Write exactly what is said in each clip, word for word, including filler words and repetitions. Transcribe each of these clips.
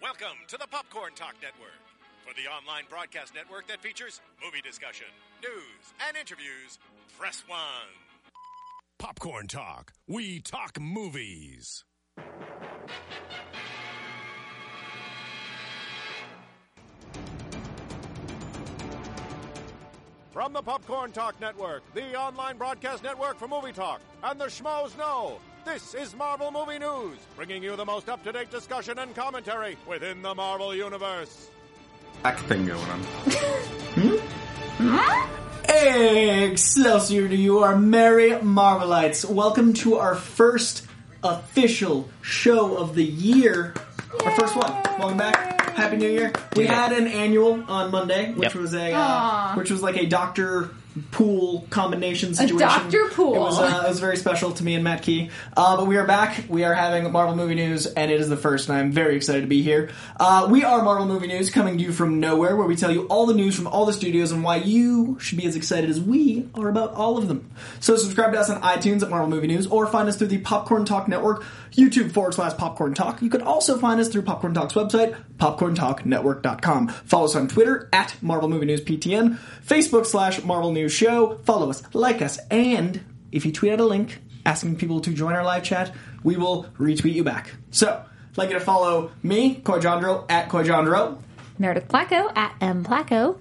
Welcome to the Popcorn Talk Network, for the online broadcast network that features movie discussion, news, and interviews. Press one. Popcorn Talk. We talk movies. From the Popcorn Talk Network, the online broadcast network for movie talk, and the Schmoes Know, this is Marvel Movie News, bringing you the most up-to-date discussion and commentary within the Marvel Universe. Back thing going on. Excelsior to you, our merry Marvelites. Welcome to our first official show of the year. Yay. Our first one. Welcome back. Happy New Year. We yeah. had an annual on Monday, which yep. was a uh, which was like a Doctor Pool combination situation. A Doctor Pool. It was, uh, it was very special to me and Matt Key. Uh, but we are back. We are having Marvel Movie News, and it is the first, and I'm very excited to be here. Uh, we are Marvel Movie News, coming to you from nowhere, where we tell you all the news from all the studios and why you should be as excited as we are about all of them. So subscribe to us on iTunes at Marvel Movie News, or find us through the Popcorn Talk Network, YouTube forward slash Popcorn Talk. You can also find us through Popcorn Talk's website, popcorn talk network dot com. Follow us on Twitter at Marvel Movie News P T N, Facebook slash Marvel News Show. Follow us, like us, and if you tweet out a link asking people to join our live chat, we will retweet you back. So, I'd like you to follow me, Koijandro, at Koijandro. Meredith Placco, at M Placco.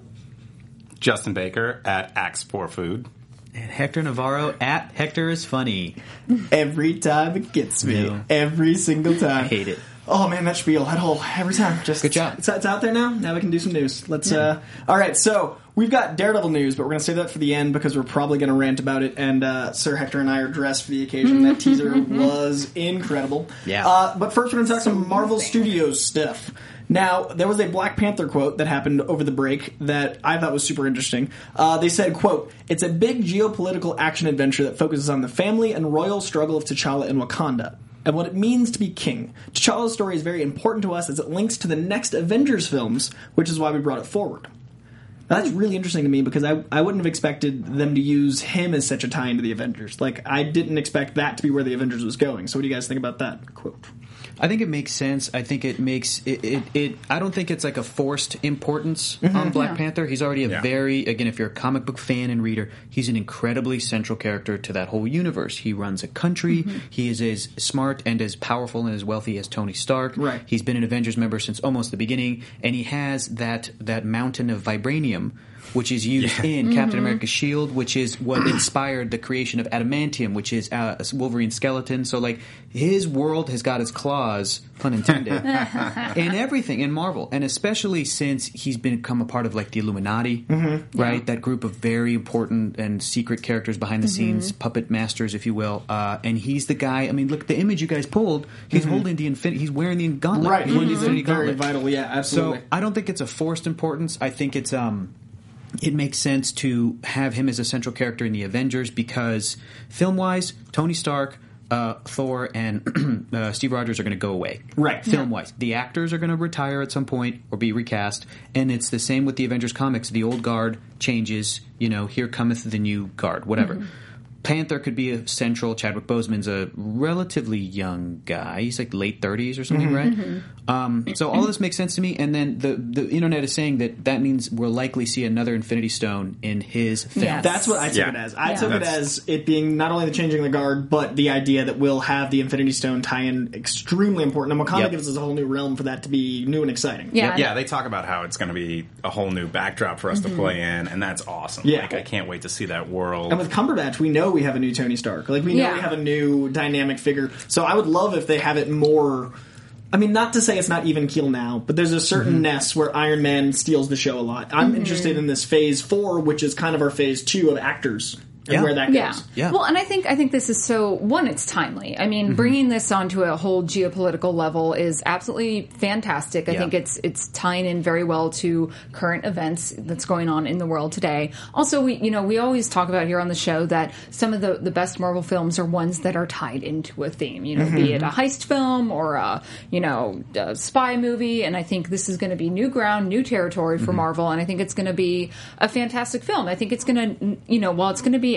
Justin Baker, at Axe four Food. And Hector Navarro, at Hector is Funny. Every time it gets me. Yeah. Every single time. I hate it. Oh man, that spiel, that whole, every time. Just Good job. It's, it's out there now. Now we can do some news. Let's, yeah. uh, alright, so, we've got Daredevil news, but we're going to save that for the end because we're probably going to rant about it, and, uh, Sir Hector and I are dressed for the occasion. That teaser was incredible. Yeah. Uh, but first we're going to talk some Marvel Studios stuff. Now, there was a Black Panther quote that happened over the break that I thought was super interesting. Uh, they said, quote, "It's a big geopolitical action-adventure that focuses on the family and royal struggle of T'Challa in Wakanda, and what it means to be king. T'Challa's story is very important to us as it links to the next Avengers films, which is why we brought it forward." Now, that's really interesting to me because I, I wouldn't have expected them to use him as such a tie into the Avengers. Like, I didn't expect that to be where the Avengers was going. So what do you guys think about that quote? I think it makes sense. I think it makes it. it, it I don't think it's like a forced importance mm-hmm. on Black yeah. Panther. He's already a yeah. very again. If you're a comic book fan and reader, he's an incredibly central character to that whole universe. He runs a country. Mm-hmm. He is as smart and as powerful and as wealthy as Tony Stark. Right. He's been an Avengers member since almost the beginning, and he has that that mountain of vibranium, which is used yeah. in mm-hmm. Captain America's shield, which is what inspired the creation of adamantium, which is uh, Wolverine's skeleton. So, like, his world has got his claws, pun intended, in everything in Marvel. And especially since he's become a part of, like, the Illuminati, mm-hmm. right? Yeah. That group of very important and secret characters behind the mm-hmm. scenes, puppet masters, if you will. Uh, and he's the guy, I mean, look, the image you guys pulled, he's mm-hmm. holding the Infinity, he's wearing the gauntlet. Right. He's wearing the Infinity Very Gauntlet. vital, yeah, absolutely. So, I don't think it's a forced importance. I think it's... um. It makes sense to have him as a central character in the Avengers because, film-wise, Tony Stark, uh, Thor, and uh, Steve Rogers are going to go away. Right. Film-wise. The actors are going to retire at some point or be recast, and it's the same with the Avengers comics. The old guard changes, you know, here cometh the new guard, whatever. Mm-hmm. Panther could be a central. Chadwick Boseman's a relatively young guy. He's like late thirties or something, mm-hmm. right? Mm-hmm. Um, so all of this makes sense to me. And then the the internet is saying that that means we'll likely see another Infinity Stone in his film. Yes. That's what I took yeah. it as. I yeah. took That's... it as it being not only the changing of the guard, but the idea that we'll have the Infinity Stone tie-in extremely important. And Wakanda yep. gives us a whole new realm for that to be new and exciting. Yeah, yeah. They talk about how it's going to be a whole new backdrop for us mm-hmm. to play in, and that's awesome. Yeah. Like, I can't wait to see that world. And with Cumberbatch, we know we have a new Tony Stark. Like, we know yeah. we have a new dynamic figure. So I would love if they have it more... I mean, not to say it's not even keel now, but there's a certain mm-hmm. ness where Iron Man steals the show a lot. I'm mm-hmm. interested in this phase four, which is kind of our phase two of actors. And yeah. where that goes. Yeah. yeah. Well, and I think I think this is so, one, it's timely. I mean, mm-hmm. bringing this onto a whole geopolitical level is absolutely fantastic. I yeah. think it's it's tying in very well to current events that's going on in the world today. Also, we you know, we always talk about here on the show that some of the, the best Marvel films are ones that are tied into a theme, you know, mm-hmm. be it a heist film or a, you know, a spy movie. And I think this is going to be new ground, new territory for mm-hmm. Marvel. And I think it's going to be a fantastic film. I think it's going to, you know, while it's going to be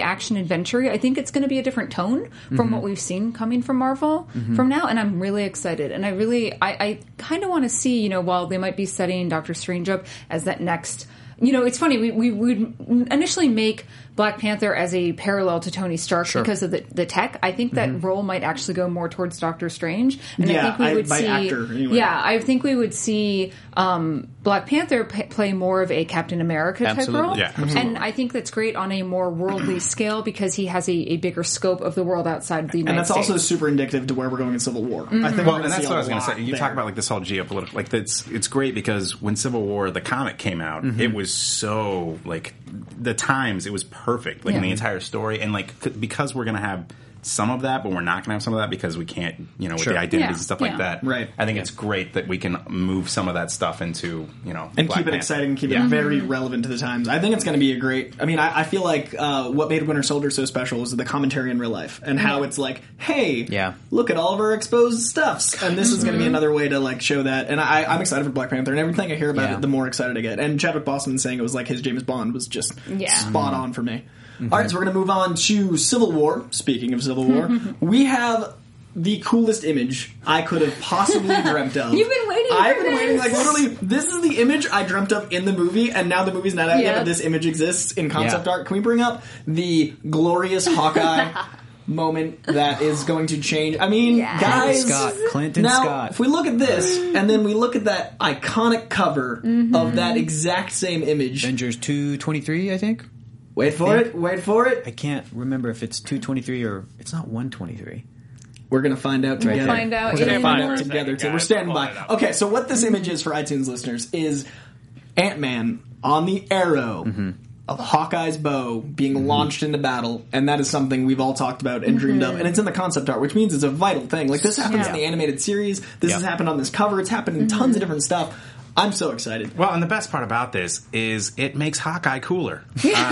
be action adventure. I think it's going to be a different tone from Mm-hmm. what we've seen coming from Marvel from now, and I'm really excited. And I really, I, I kind of want to see, you know, while they might be setting Doctor Strange up as that next. You know, it's funny. We we would initially make Black Panther as a parallel to Tony Stark Sure. because of the, the tech. I think that Mm-hmm. role might actually go more towards Doctor Strange, and Yeah, I think we I- would by see. actor, anyway. Yeah, I think we would see um, Black Panther p- play more of a Captain America type Absolutely. role, Yeah, absolutely. and I think that's great on a more worldly scale because he has a, a bigger scope of the world outside of the United And that's States. also super indicative to where we're going in Civil War. I think Well, we're gonna and that's see what a I was going to lot say. You there. talk about like this whole geopolitical, like it's it's great because when Civil War the comic came out, it was so like the times it was perfect, like in Yeah. the entire story, and like c- because we're going to have some of that, but we're not going to have some of that because we can't, you know, with Sure. the identities Yeah, and stuff yeah. like that. Right. I think it's great that we can move some of that stuff into, you know, and Black keep it Panther. exciting, keep Yeah. it very relevant to the times. I think it's going to be a great. I mean, I, I feel like uh, what made Winter Soldier so special is the commentary in real life and how it's like, hey, Yeah. look at all of our exposed stuffs, and this is going to be another way to like show that. And I, I'm excited for Black Panther, and everything I hear about Yeah. it, the more excited I get. And Chadwick Boseman saying it was like his James Bond was just Yeah. spot on for me. All right, so we're going to move on to Civil War. Speaking of Civil War, we have the coolest image I could have possibly dreamt of. You've been waiting I've for been waiting, this. like, literally, this is the image I dreamt of in the movie, and now the movie's not out yet, Yeah. but this image exists in concept Yeah. art. Can we bring up the glorious Hawkeye moment that is going to change? I mean, Yes. guys... Scott, Clinton now, Scott. if we look at this, and then we look at that iconic cover of that exact same image... Avengers two twenty-three, I think. Wait for it, wait for it. I can't remember if it's two twenty-three or it's not one twenty-three. We're gonna find out together. find out We're gonna in- find for out a together second, too. We're guys. standing We're by. pulling it up. Okay, so what this image is for iTunes listeners is Ant-Man on the arrow of Hawkeye's bow being launched into battle, and that is something we've all talked about and dreamed of, and it's in the concept art, which means it's a vital thing. Like this happens in Yeah. the animated series. This Yeah. has happened on this cover. It's happened in tons of different stuff. I'm so excited. Well, and the best part about this is it makes Hawkeye cooler.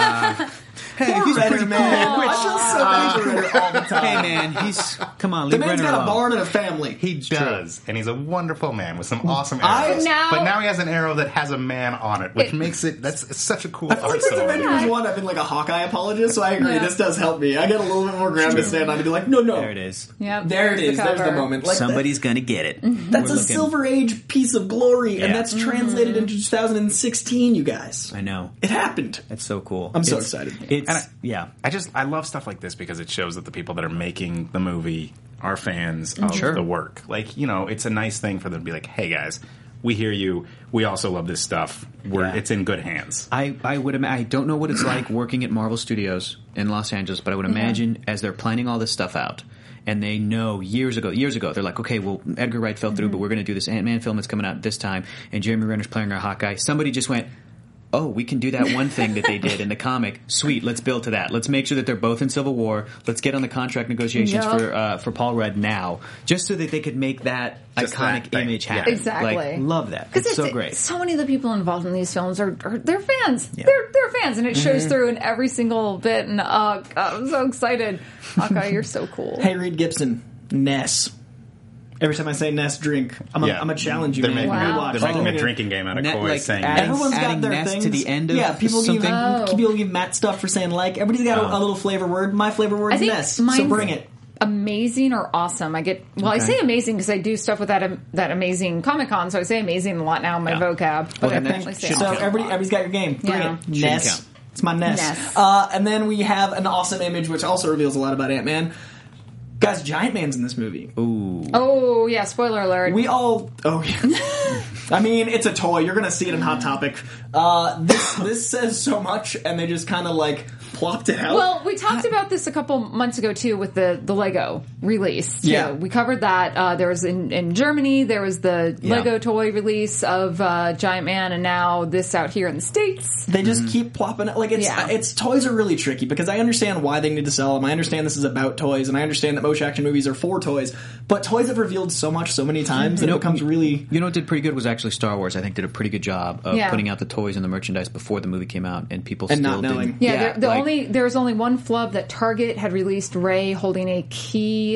Hey, Poor he's Renner, pretty man. cool. I feel so bad for Renner all the time. Hey man, he's come on, The leave man's Renner got a alone. barn and a family. He does, and he's a wonderful man with some awesome I- arrows. Now- but now he has an arrow that has a man on it, which It- makes it that's such a cool I feel like since arsenal. Avengers one, I've been like a Hawkeye apologist, so I agree. Yeah. This does help me. I get a little bit more ground to stand on to be like, no, no. There it is. Yep, There it is. There's the cover. moment. Like Somebody's gonna get it. that- that's We're a looking- Silver Age piece of glory, and Yeah. that's translated into two thousand sixteen. You guys, I know. it happened. That's so cool. I'm so It's- excited. It's And I- yeah. I just I love stuff like this because it shows that the people that are making the movie are fans of Sure. the work. Like, you know, it's a nice thing for them to be like, "Hey guys, we hear you. We also love this stuff. We're Yeah. it's in good hands." I, I would ima- I don't know what it's like working at Marvel Studios in Los Angeles, but I would imagine as they're planning all this stuff out, and they know years ago, years ago, they're like, okay, well, Edgar Wright fell through, but we're going to do this Ant-Man film that's coming out this time, and Jeremy Renner's playing our Hawkeye. Somebody just went, oh, we can do that one thing that they did in the comic. Sweet, let's build to that. Let's make sure that they're both in Civil War. Let's get on the contract negotiations Yep. for uh, for Paul Rudd now, just so that they could make that Just iconic that thing. image Yeah. happen. Exactly. Like, love that. Because It's so great. So many of the people involved in these films are, are they're fans. Yeah. They're they're fans, and it shows Mm-hmm. through in every single bit. And uh, I'm so excited. Hawkeye, you're so cool. Hey, Reed Gibson, Ness. Every time I say Ness, drink. I'm Yeah. gonna challenge you, They're man. making, You a, watch. they're making Oh. a drinking game out of Net- Coy like saying adding- Everyone's got adding their Ness things to the end of yeah. People give something. Oh. people give Matt stuff for saying like. Everybody's got a, Oh. a little flavor word. My flavor word I is think Ness. So mine's bring it. amazing or awesome. I get well. I Okay. say amazing because I do stuff with that um, that amazing Comic Con, so I say amazing a lot now in my Yeah. vocab. But Well, I then that actually say should So awesome. count. everybody, everybody's got your game. Bring Yeah. it. Shouldn't Ness. count. It's my Ness. Ness. Uh, and then we have an awesome image, which also reveals a lot about Ant-Man. Guys, Giant Man's in this movie. Ooh. Oh yeah, spoiler alert. We all. Oh yeah. I mean, it's a toy. You're gonna see it in Hot Topic. Uh, this this says so much, and they just kind of like plopped it out. Well, we talked about this a couple months ago too with the, the Lego release. Too. Yeah. We covered that. Uh, there was in, in Germany, there was the Yeah. Lego toy release of uh, Giant Man, and now this out here in the States. They just keep plopping it. Like it's Yeah. it's toys are really tricky because I understand why they need to sell them. I understand this is about toys, and I understand that motion action movies are for toys. But toys have revealed so much so many times that You know, it becomes really. You know what did pretty good was actually Star Wars. I think did a pretty good job of Yeah. putting out the toys and the merchandise before the movie came out, and people And still not knowing. didn't. Yeah, there, the like- only there was only one flub that Target had released Rey holding a key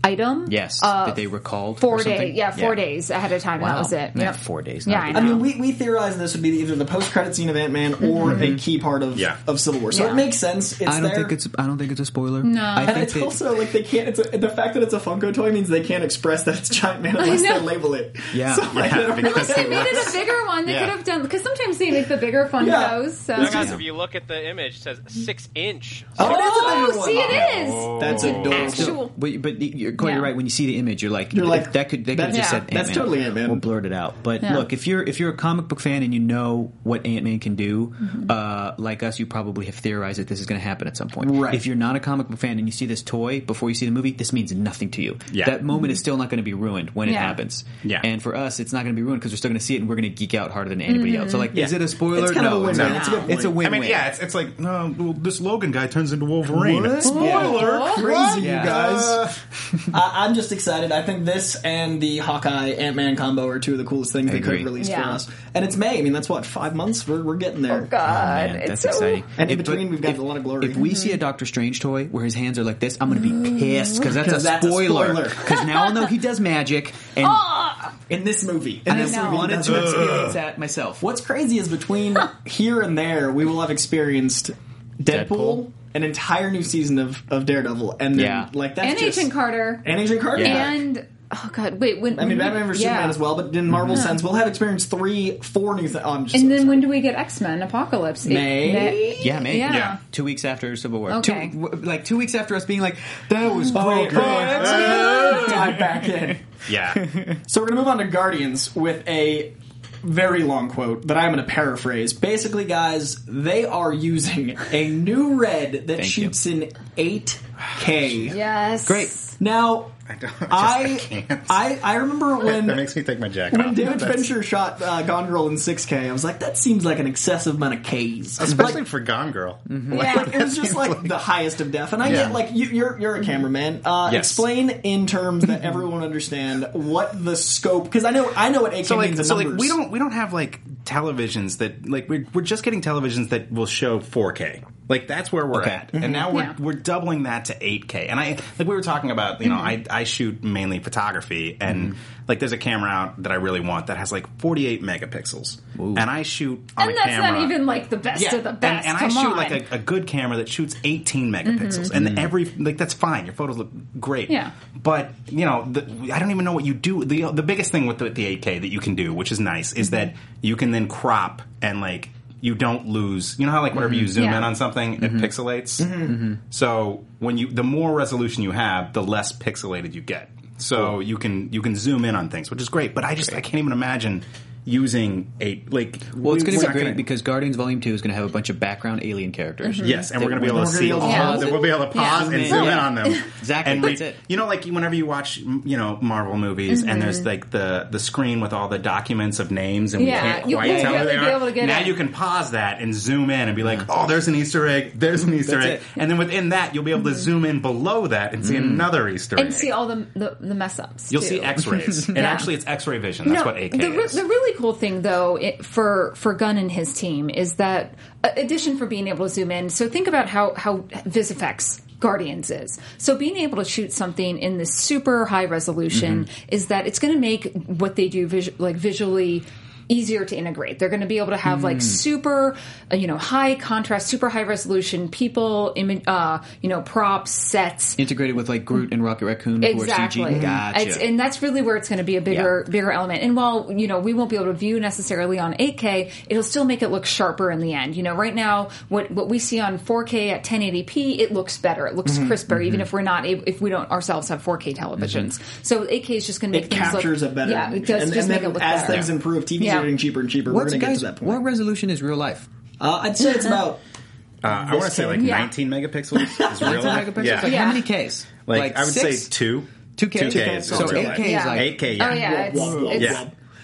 item. Yes, uh, that they recalled four or something? days. Yeah, four Yeah. days ahead of time. Wow. That was it. Yeah, Yep. four days. Yeah, not I good. know. I mean, we, we theorized this would be either the post-credit scene of Ant-Man or a key part of Yeah. of Civil War. So Yeah. it makes sense. It's I don't there. think it's. I don't think it's a spoiler. No. I And think it's that- also like they can't. It's a, the fact that it's a Funko toy means they can't express that it's Giant Man unless know. they label it. Yeah. so, like, Yeah, they don't because really- They made it a bigger one. They Yeah. could have done because sometimes they make the bigger Funkos. Yeah. So. Now, guys, if you look at the image, it says six inch. Oh, it is a bigger Oh, one. see, it is. Oh. That's adorable. Actual. But, but you're quite Yeah. right. When you see the image, you're like, You're like, if that could they could have that's- just yeah. said that's Ant-Man. totally Ant-Man. We'll blurt it out. But Yeah. look, if you're if you're a comic book fan and you know what Ant-Man can do, Mm-hmm. uh, like us, you probably have theorized that this is going to happen at some point. Right. If you're not a comic book fan and you see this toy before you see the movie, this means nothing to you. Yeah. That moment is still not going to be ruined when it Yeah. happens. Yeah. And for us, it's not going to be ruined because we're still going to see it and we're going to geek out harder than anybody else. So like, is Yeah. it a spoiler? It's kind of no, a win-win. not. It's a good It's a point. win-win. I mean, yeah, it's, it's like, no, well, this Logan guy turns into Wolverine. What? Spoiler! Yeah. Crazy, Yeah. you guys. Uh, I, I'm just excited. I think this and the Hawkeye Ant-Man combo are two of the coolest things they could agree. have released Yeah. for us. And it's May. I mean, that's what five months. We're we're getting there. Oh God, Man, it's that's so exciting. And in If- between, but we've got if- a lot of glory. If we see a Doctor Strange toy where his hands are like this, I'm going to be pissed because that's, 'Cause a that's a spoiler. spoiler. Because now I'll know he does magic, and, in this movie, in and this I movie, wanted that's to what- experience that myself. What's crazy is between here and there, we will have experienced Deadpool, Deadpool. an entire new season of, of Daredevil, and then Yeah. like that's and just Agent Carter and Agent Carter. and oh God, wait. When I mean, Batman versus yeah. Superman as well, but in Marvel sense, we'll have experienced three, four new things. Oh, I'm just And so then excited. when do we get X Men Apocalypse? It- May? May- Yeah, maybe. Yeah. Yeah. Two weeks after Civil War. Okay. Two, w- like two weeks after us being like, that was Oh, great. God. man." Dive back in. yeah. So we're going to move on to Guardians with a very long quote that I'm going to paraphrase. Basically, guys, they are using a new red that Thank shoots in eight K. Yes. Great. Now, I, don't, just, I I can't. I, I remember when that makes me take my jacket when off. David That's- Fincher shot uh, Gone Girl in six K. I was like, that seems like an excessive amount of Ks. Especially Like, for Gone Girl. Yeah. like, it was just like the highest of def. And I Yeah. get like you, you're you're a cameraman. Uh, Yes. Explain in terms that everyone understand what the scope, because I know I know what eight K So like, means in so like, numbers. we don't we don't have like televisions that like we're we're just getting televisions that will show four K. Like that's where we're Okay. at, and now we're Yeah. we're doubling that to eight K. And I like we were talking about, you know, I I shoot mainly photography, and like there's a camera out that I really want that has like forty-eight megapixels, and I shoot on And a that's camera. not even like the best Yeah, of the best. and, and I Come shoot on. like a, a good camera that shoots eighteen megapixels, and every like that's fine. Your photos look great. Yeah. But you know, the, I don't even know what you do. the The biggest thing with the, the eight K that you can do, which is nice, is that you can then crop and like you don't lose. You know how like whenever you zoom Yeah. in on something, it pixelates. So when you the more resolution you have, the less pixelated you get. So you can you can zoom in on things, which is great. But I just I can't even imagine using a like. Well, it's going to we're be not great gonna- because Guardians Volume Two is going to have a bunch of background alien characters. Yes, and we're going to be able to We're gonna see be all. able to of pause them. it. We'll be able to Yeah. pause Zoom and in. zoom in Yeah. on them. Exactly, And that's it. You know, like whenever you watch, you know, Marvel movies, and there's like the the screen with all the documents of names, and Yeah, we can't you quite won't tell who really they be are. able to get now it. you can pause that and zoom in and be like, oh, there's an Easter egg. There's an Easter That's egg, it. and then within that, you'll be able to zoom in below that and see another Easter egg. and see all the the, the mess ups. You'll too. see X-rays, and Yeah. actually, it's X-ray vision. That's what eight K the, re- is. the really cool thing, though, it, for for Gunn and his team is that, uh, addition for being able to zoom in. So think about how how VisFX Guardians is. So being able to shoot something in this super high resolution is that it's going to make what they do vis- like visually easier to integrate. They're going to be able to have like super, uh, you know, high contrast, super high resolution people, imi- uh, you know, props, sets. Integrated with like Groot and Rocket Raccoon, who Exactly, are C G. Gotcha. It's- and that's really where it's going to be a bigger, bigger element. And while you know we won't be able to view necessarily on eight K, it'll still make it look sharper in the end. You know, right now what what we see on four K at ten eighty p, it looks better, it looks crisper, even if we're not able, if we don't ourselves have four K televisions. So eight K is just going to make It things captures look, it better. Yeah, it does and, just and make then it look as better. things improve, T Vs Yeah. are getting cheaper and cheaper. What's, We're going to get guys, to that point. what resolution is real life? Uh, I'd say it's about Uh, I want to say like Yeah. nineteen megapixels is real life. Megapixels? Yeah, Like Yeah. how many Ks? like, I would six? say two. two K. two K is So real eight life. K is Yeah. like eight K. Yeah. Oh yeah, it's, Whoa, whoa, it's Yeah.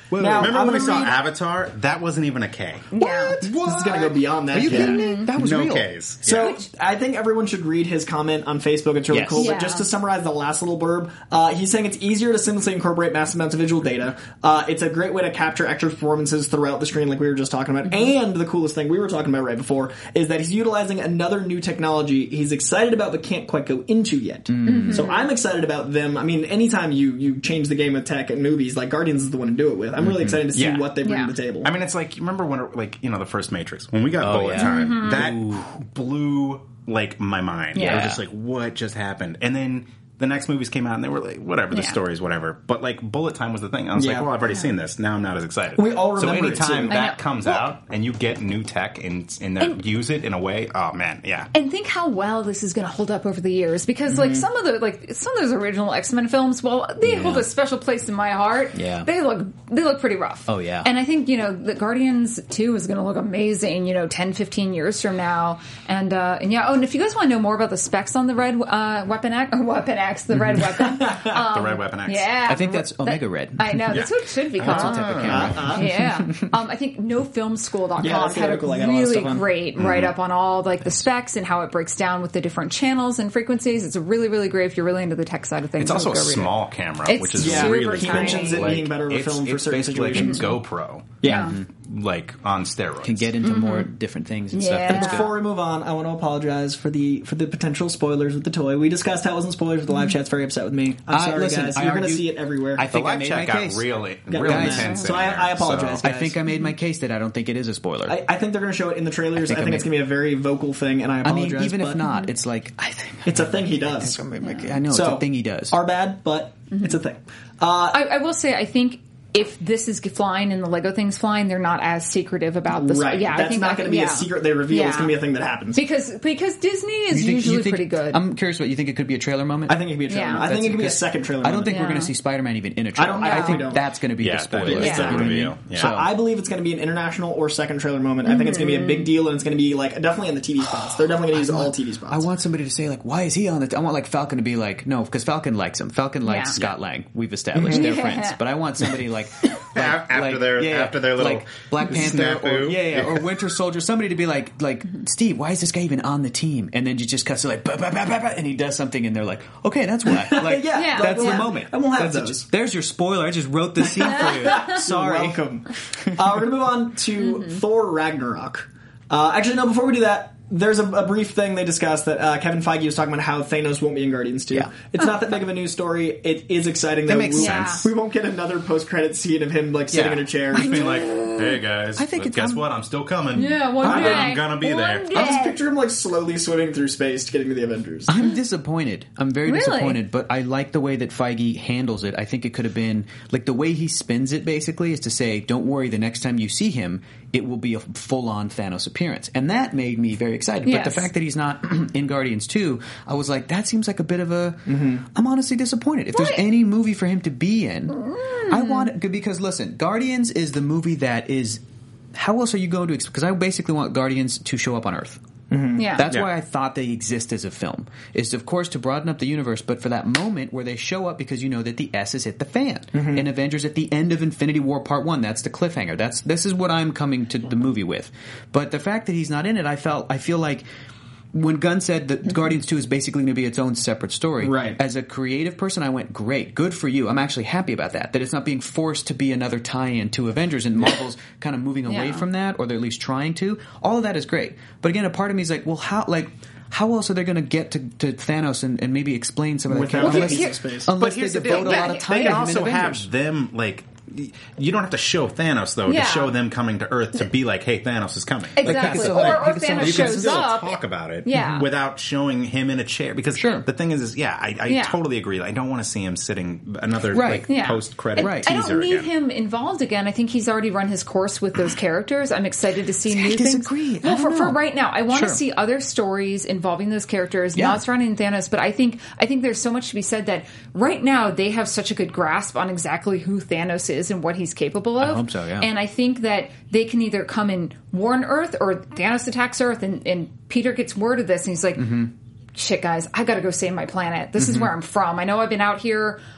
Now, Remember I'm when we gonna saw read- Avatar? That wasn't even a K. Yeah. This is going to go beyond that. Are you kid. kidding me? That was no real. K's. So Yeah. I think everyone should read his comment on Facebook. It's really Yes. cool. Yeah. But just to summarize the last little blurb, uh, he's saying it's easier to seamlessly incorporate massive amounts of visual data. Uh, it's a great way to capture actors' performances throughout the screen, like we were just talking about. And the coolest thing we were talking about right before is that he's utilizing another new technology he's excited about but can't quite go into yet. Mm-hmm. So I'm excited about them. I mean, anytime you you change the game of tech and movies, like Guardians is the one to do it with. I'm really excited to see Yeah. what they bring Yeah. to the table. I mean, it's like, you remember when, like, you know, the first Matrix, when we got Oh, bullet yeah. time, that blew, like, my mind. I Yeah. was just like, what just happened? And then the next movies came out and they were like, whatever, the Yeah. stories, whatever. But, like, bullet time was the thing. I was Yeah. like, well, I've already seen this. Now I'm not as excited. We all So remember it, anytime too. I know. that comes Well- out and you get new tech and, and, then And- use it in a way, oh, man, yeah. And think how well this is going to hold up over the years, because like some of the like some of those original X-Men films, well, they Yeah. hold a special place in my heart. Yeah. they look they look pretty rough. Oh, yeah. And I think you know the Guardians two is going to look amazing. You know, ten, fifteen years from now, and uh, and yeah. Oh, and if you guys want to know more about the specs on the red uh, Weapon X, or Weapon X, the red weapon, um, the Red Weapon X. yeah, I think that's that- Omega Red. I know that's what it should be called. That's what type of camera. Yeah, um, I think no film school dot com Yeah, that's the had a article I got a lot of really stuff on. great write up on all like the specs and how it breaks down with the different channels and frequencies. It's really, really great if you're really into the tech side of things. It's also a Go read it. small camera, It's which is super really tiny. cool. He mentions it being better of a it's- film for it's certain basically situations. like a GoPro, Yeah. like on steroids. Can get into more different things and Yeah. stuff. And That's before we move on, I want to apologize for the for the potential spoilers with the toy. We discussed how it wasn't spoilers, but the live chat's very upset with me. I'm Uh, sorry, listen, guys. I You're going to argued- see it everywhere. I The think I live made chat my got case. really, Got really really intense. mad. So in I- there, I apologize, I guys. think I made my case that I don't think it is a spoiler. I, I think they're going to show it in the trailers. I think think, I it's made- going to be a very vocal thing, and I I apologize. mean, even if but not, it's like I think it's a thing he does. I made my case. I know So, it's a thing he does. Our bad, but it's a thing. Uh, I, I will say, I think if this is flying and the Lego thing's flying, they're not as secretive about this. right. Yeah, I That's think not I- going to be yeah. a secret they reveal. Yeah. It's going to be a thing that happens. because because Disney is You think- usually you think- pretty good. I'm curious what you think. It could be a trailer moment. I think it could be a trailer. Yeah. I think it could be a That's- second trailer. I don't think moment. we're going Yeah. to see Spider-Man even in a I trailer. don't- I don't think think- that's going to be Yeah, the that spoiler. is Yeah. the You know what I mean? reveal. Yeah. So I believe it's going to be an international or second trailer moment. I think it's going to be a big deal, and it's going to be like definitely in the T V spots. They're definitely going to use all T V spots. I want somebody to say like, "Why is he on the?" T-? I want like Falcon to be like, "No," because Falcon likes him. Falcon likes Yeah. Scott Lang. We've established they're Yeah. friends. But I want somebody like, like After like, their- yeah, yeah, after their little like Black Panther, or, snafu. yeah, yeah, or Winter Soldier. Somebody to be like, like Steve, why is this guy even on the team? And then you just cut to like, bah, bah, bah, bah, bah, and he does something, and they're like, "Okay, that's why." Like, Yeah, Yeah. that's yeah. the moment. And we'll have That's those. it. There's your spoiler. I just wrote the scene for you. Sorry. Welcome. uh, we're going to move on to Thor Ragnarok. Uh, actually, no, before we do that, there's a, a brief thing they discussed that uh, Kevin Feige was talking about how Thanos won't be in Guardians two. Yeah. It's not that big of a news story. It is exciting, though. That makes we, sense. We won't get another post-credit scene of him like sitting Yeah. in a chair. Just being like, hey guys, I think but it's- guess I'm- what? I'm still coming. Yeah, one I'm, day. I'm gonna be One there. day. I just picture him like slowly swimming through space to getting to the Avengers. I'm disappointed. I'm very Really? disappointed, but I like the way that Feige handles it. I think it could have been like the way he spins it basically is to say, don't worry, the next time you see him, it will be a full-on Thanos appearance. And that made me very excited. But Yes. the fact that he's not in Guardians two, I was like, that seems like a bit of a I'm honestly disappointed. If there's Right. any movie for him to be in, I want it because listen, Guardians is the movie that is how else are you going to because I basically want Guardians to show up on Earth. yeah, That's Yeah. why I thought they exist as a film. Is of course to broaden up the universe, but for that moment where they show up because you know that the S has hit the fan. In Avengers at the end of Infinity War Part One, that's the cliffhanger. That's this is what I'm coming to the movie with. But the fact that he's not in it, I felt I feel like when Gunn said that Guardians two is basically going to be its own separate story, Right. as a creative person, I went, great, good for you. I'm actually happy about that, that it's not being forced to be another tie-in to Avengers, and Marvel's kind of moving away Yeah. from that, or they're at least trying to. All of that is great. But again, a part of me is like, well, how, like, how else are they going to get to, to Thanos and, and maybe explain some of that? Without unless, pieces of space. unless But here's they the deal. devote a lot of They, time they to can him also in Avengers. have them like. You don't have to show Thanos though Yeah. to show them coming to Earth to be like, "Hey, Thanos is coming." exactly. so, or like, or you can still- Thanos You can shows still up. talk about it, Yeah. without showing him in a chair. Because Sure. the thing is, is yeah, I, I Yeah. totally agree. I don't want to see him sitting another Right. like Yeah. post credit Right. I teaser don't need again. him involved again. I think he's already run his course with those characters. I'm excited to see See, I new disagree. things. I Well, don't for, for know. right now, I want Sure. to see other stories involving those characters, Yeah. not surrounding Thanos. But I think I think there's so much to be said that right now they have such a good grasp on exactly who Thanos is and what he's capable of. I hope so, yeah. And I think that they can either come and warn Earth, or Thanos attacks Earth, and, and Peter gets word of this, and he's like. Mm-hmm. Shit, guys, I gotta go save my planet. This is where I'm from. I know I've been out here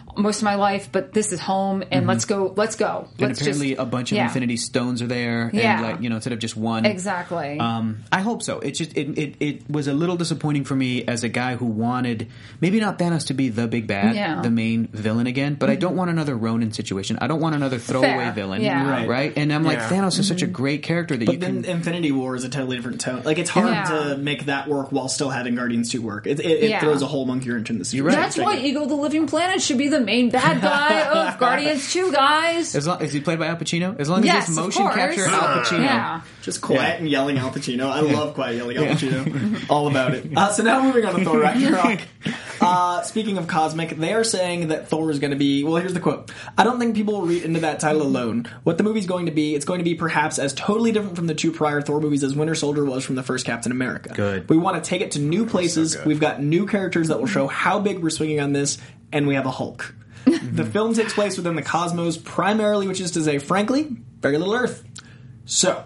most of my life, but this is home, and let's go. Let's go. And Let's apparently just, a bunch of yeah. Infinity Stones are there, Yeah. and like you know, instead of just one. Exactly. Um, I hope so. It just it, it it was a little disappointing for me as a guy who wanted maybe not Thanos to be the big bad, Yeah. the main villain again, but I don't want another Ronin situation. I don't want another throwaway Fair. villain, Yeah. Right. right? And I'm like, Yeah. Thanos is such a Mm-hmm. great character that But you then can. Infinity War is a totally different tone. Like, it's hard Yeah. to make that work while still having Guardians two work. It, it, it Yeah. throws a whole monkey wrench in the situation. right. That's why Ego the Living Planet should be the main bad guy of Guardians two, guys. As long, is he played by Al Pacino? As long as Yes, it's of motion course. capture, Al Pacino. Yeah. Just quiet and yelling Al Pacino. I love quiet yelling Al Pacino. All about it. Uh, so now moving on to Thor Ragnarok. Uh, speaking of cosmic, they are saying that Thor is going to be... Well, here's the quote. I don't think people will read into that title alone. What the movie's going to be, it's going to be perhaps as totally different from the two prior Thor movies as Winter Soldier was from the first Captain America. Good. We want to take it to new places. good. We've got new characters that will show how big we're swinging on this, and we have a Hulk. The film takes place within the cosmos primarily, which is to say, frankly, very little Earth. So,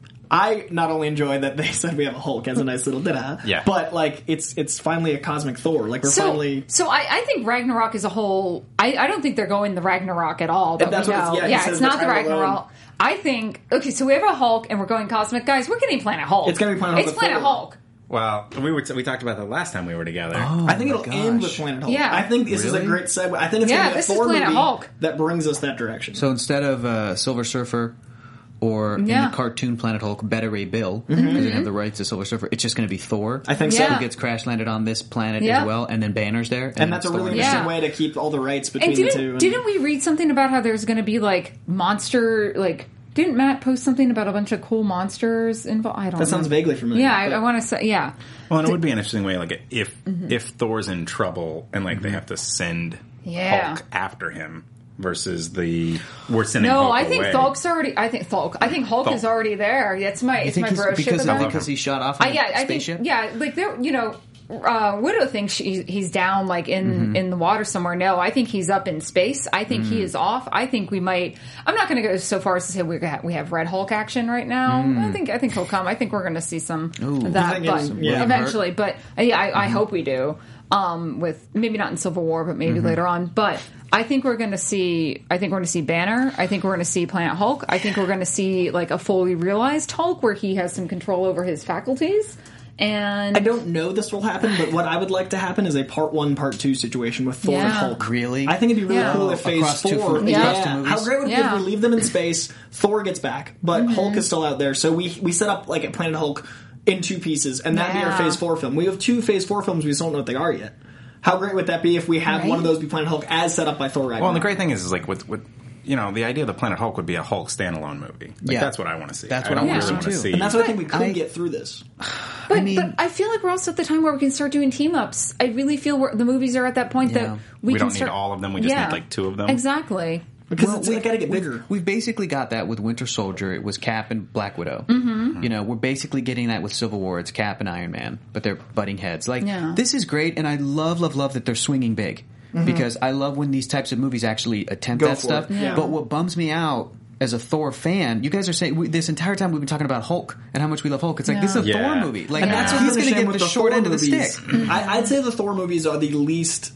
I not only enjoy that they said we have a Hulk as a nice little da Yeah. but like it's it's finally a cosmic Thor. Like we're So, finally. so I, I think Ragnarok as a whole. I, I don't think they're going the Ragnarok at all. That That's we what it's- know. yeah, he yeah, says it's the not the title Ragnarok. alone. I think okay. So we have a Hulk, and we're going cosmic, guys. We're getting Planet Hulk. It's gonna be Planet Hulk It's with Planet Thor. Hulk. Well, we were we talked about that last time we were together. I think my it'll end with gosh. Planet Hulk. Yeah. I think this is Really? a great segue. I think it's Yeah, going to be a this is Thor Planet movie Hulk. that brings us that direction. So instead of uh, Silver Surfer or in Yeah. the cartoon Planet Hulk, Beta Ray Bill, because Mm-hmm. they didn't have the rights to Silver Surfer, it's just going to be Thor. I think Yeah. so. Who gets crash landed on this planet Yeah. as well, and then Banner's there. And, And that's a Thor. really interesting Yeah. way to keep all the rights between And the didn't two. And didn't we read something about how there's going to be like monster like? Didn't Matt post something about a bunch of cool monsters involved? I don't. That sounds know. vaguely familiar. Yeah, I, but- I want to say yeah. Well, and it would be an interesting way, like if Mm-hmm. if Thor's in trouble and like they have to send Yeah. Hulk after him versus the we're sending No, Hulk I think away. Hulk's already. I think Hulk. I think Hulk Hulk. is already there. It's my. You It's think my he's, bro ship because, in there. because he shot off Uh, on yeah, a I spaceship? think yeah, like there, you know, uh, Widow thinks she, he's down like in Mm-hmm. in the water somewhere. No, I think he's up in space. I think Mm. he is off. I think we might. I'm not going to go so far as to say we we have Red Hulk action right now. Mm. I think I think he'll come. I think we're going to see some of that, thinking but some William eventually. But uh, yeah, I, Mm-hmm. I hope we do. Um, with maybe not in Civil War, but maybe Mm-hmm. later on. But I think we're going to see. I think we're going to see Banner. I think we're going to see Planet Hulk. I think we're going to see like a fully realized Hulk where he has some control over his faculties. And I don't know this will happen, but what I would like to happen is a part one, part two situation with Thor and Yeah. Hulk. Really? I think it'd be really Yeah. cool if Phase Across two Four. films, yeah. across two movies. How great would it be Yeah. if we leave them in space? Thor gets back, but Mm-hmm. Hulk is still out there. So we we set up like a Planet Hulk in two pieces, and that'd be our Yeah. Phase Four film. We have two Phase Four films. We just don't know what they are yet. How great would that be if we have Right? one of those be Planet Hulk as set up by Thor Ragnarok? Well, and the great thing is, is like with with you know the idea of the Planet Hulk would be a Hulk standalone movie. Like, Yeah. that's what I want to see. That's I what I don't wanna really see, want to too. see. and that's what I think we could I- get through this. But I, mean- but I feel like we're also at the time where we can start doing team ups. I really feel we're, the movies are at that point Yeah. that we, We can don't need start, all of them, we just need, like, two of them. Exactly. Because Well, it's we- got to get we've- bigger. We've basically got that with Winter Soldier. It was Cap and Black Widow. Mm-hmm. You know, we're basically getting that with Civil War. It's Cap and Iron Man, but they're butting heads. Like, Yeah. this is great, and I love, love, love that they're swinging big. Because I love when these types of movies actually attempt Go that for stuff. it. Yeah. But what bums me out as a Thor fan, you guys are saying we, this entire time we've been talking about Hulk and how much we love Hulk. It's like, this is a Yeah. Thor movie. Like, And that's he's what's going to shame get with the, short Thor end of the movies. stick. I, I'd say the Thor movies are the least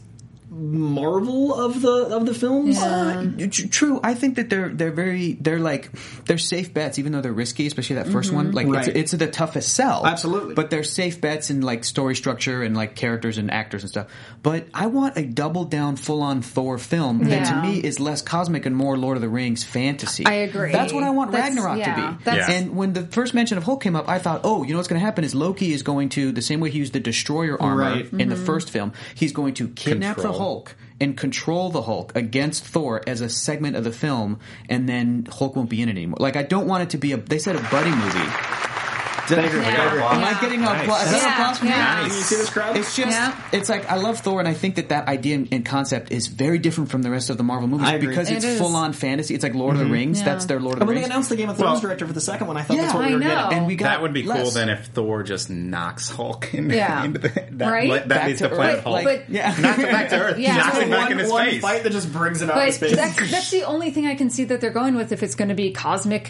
Marvel of the of the films. Yeah. Uh, tr- True, I think that they're they're very they're like they're safe bets, even though they're risky, especially that 1st one. Like Right. it's, it's the toughest sell, Absolutely. But they're safe bets in like story structure and like characters and actors and stuff. But I want a double down, full on Thor film that to Yeah. me is less cosmic and more Lord of the Rings fantasy. I agree. That's what I want That's- Ragnarok yeah, to be. that's- Yeah. And when the first mention of Hulk came up, I thought, oh, you know what's going to happen is Loki is going to the same way he used the Destroyer armor Right. in the first film. He's going to kidnap Control. the Hulk and control the Hulk against Thor as a segment of the film, and then Hulk won't be in it anymore. Like, I don't want it to be a. They said a buddy movie. Did I, Yeah. Am I Yeah. getting a Nice. applause? Is that Yeah. applause from you? Yeah. Can you see this crowd? It's just, Yeah. it's like I love Thor, and I think that that idea and, and concept is very different from the rest of the Marvel movies I agree. because It it's is. full on fantasy. It's like Lord of the Rings. Yeah. That's their Lord of And the when they Rings. announced the Game of Thrones Well- director for the second one, I thought Yeah, that's what we I were know. getting. and we got That would be cool less. then if Thor just knocks Hulk into, Yeah. into the, that, Right? that Back leads to to Planet Earth, Hulk. like- But- yeah. Knocks it back to Earth. Yeah. Knocks So it back one, in his one face. fight that just brings it out of But space. that's, that's the only thing I can see that they're going with if it's going to be cosmic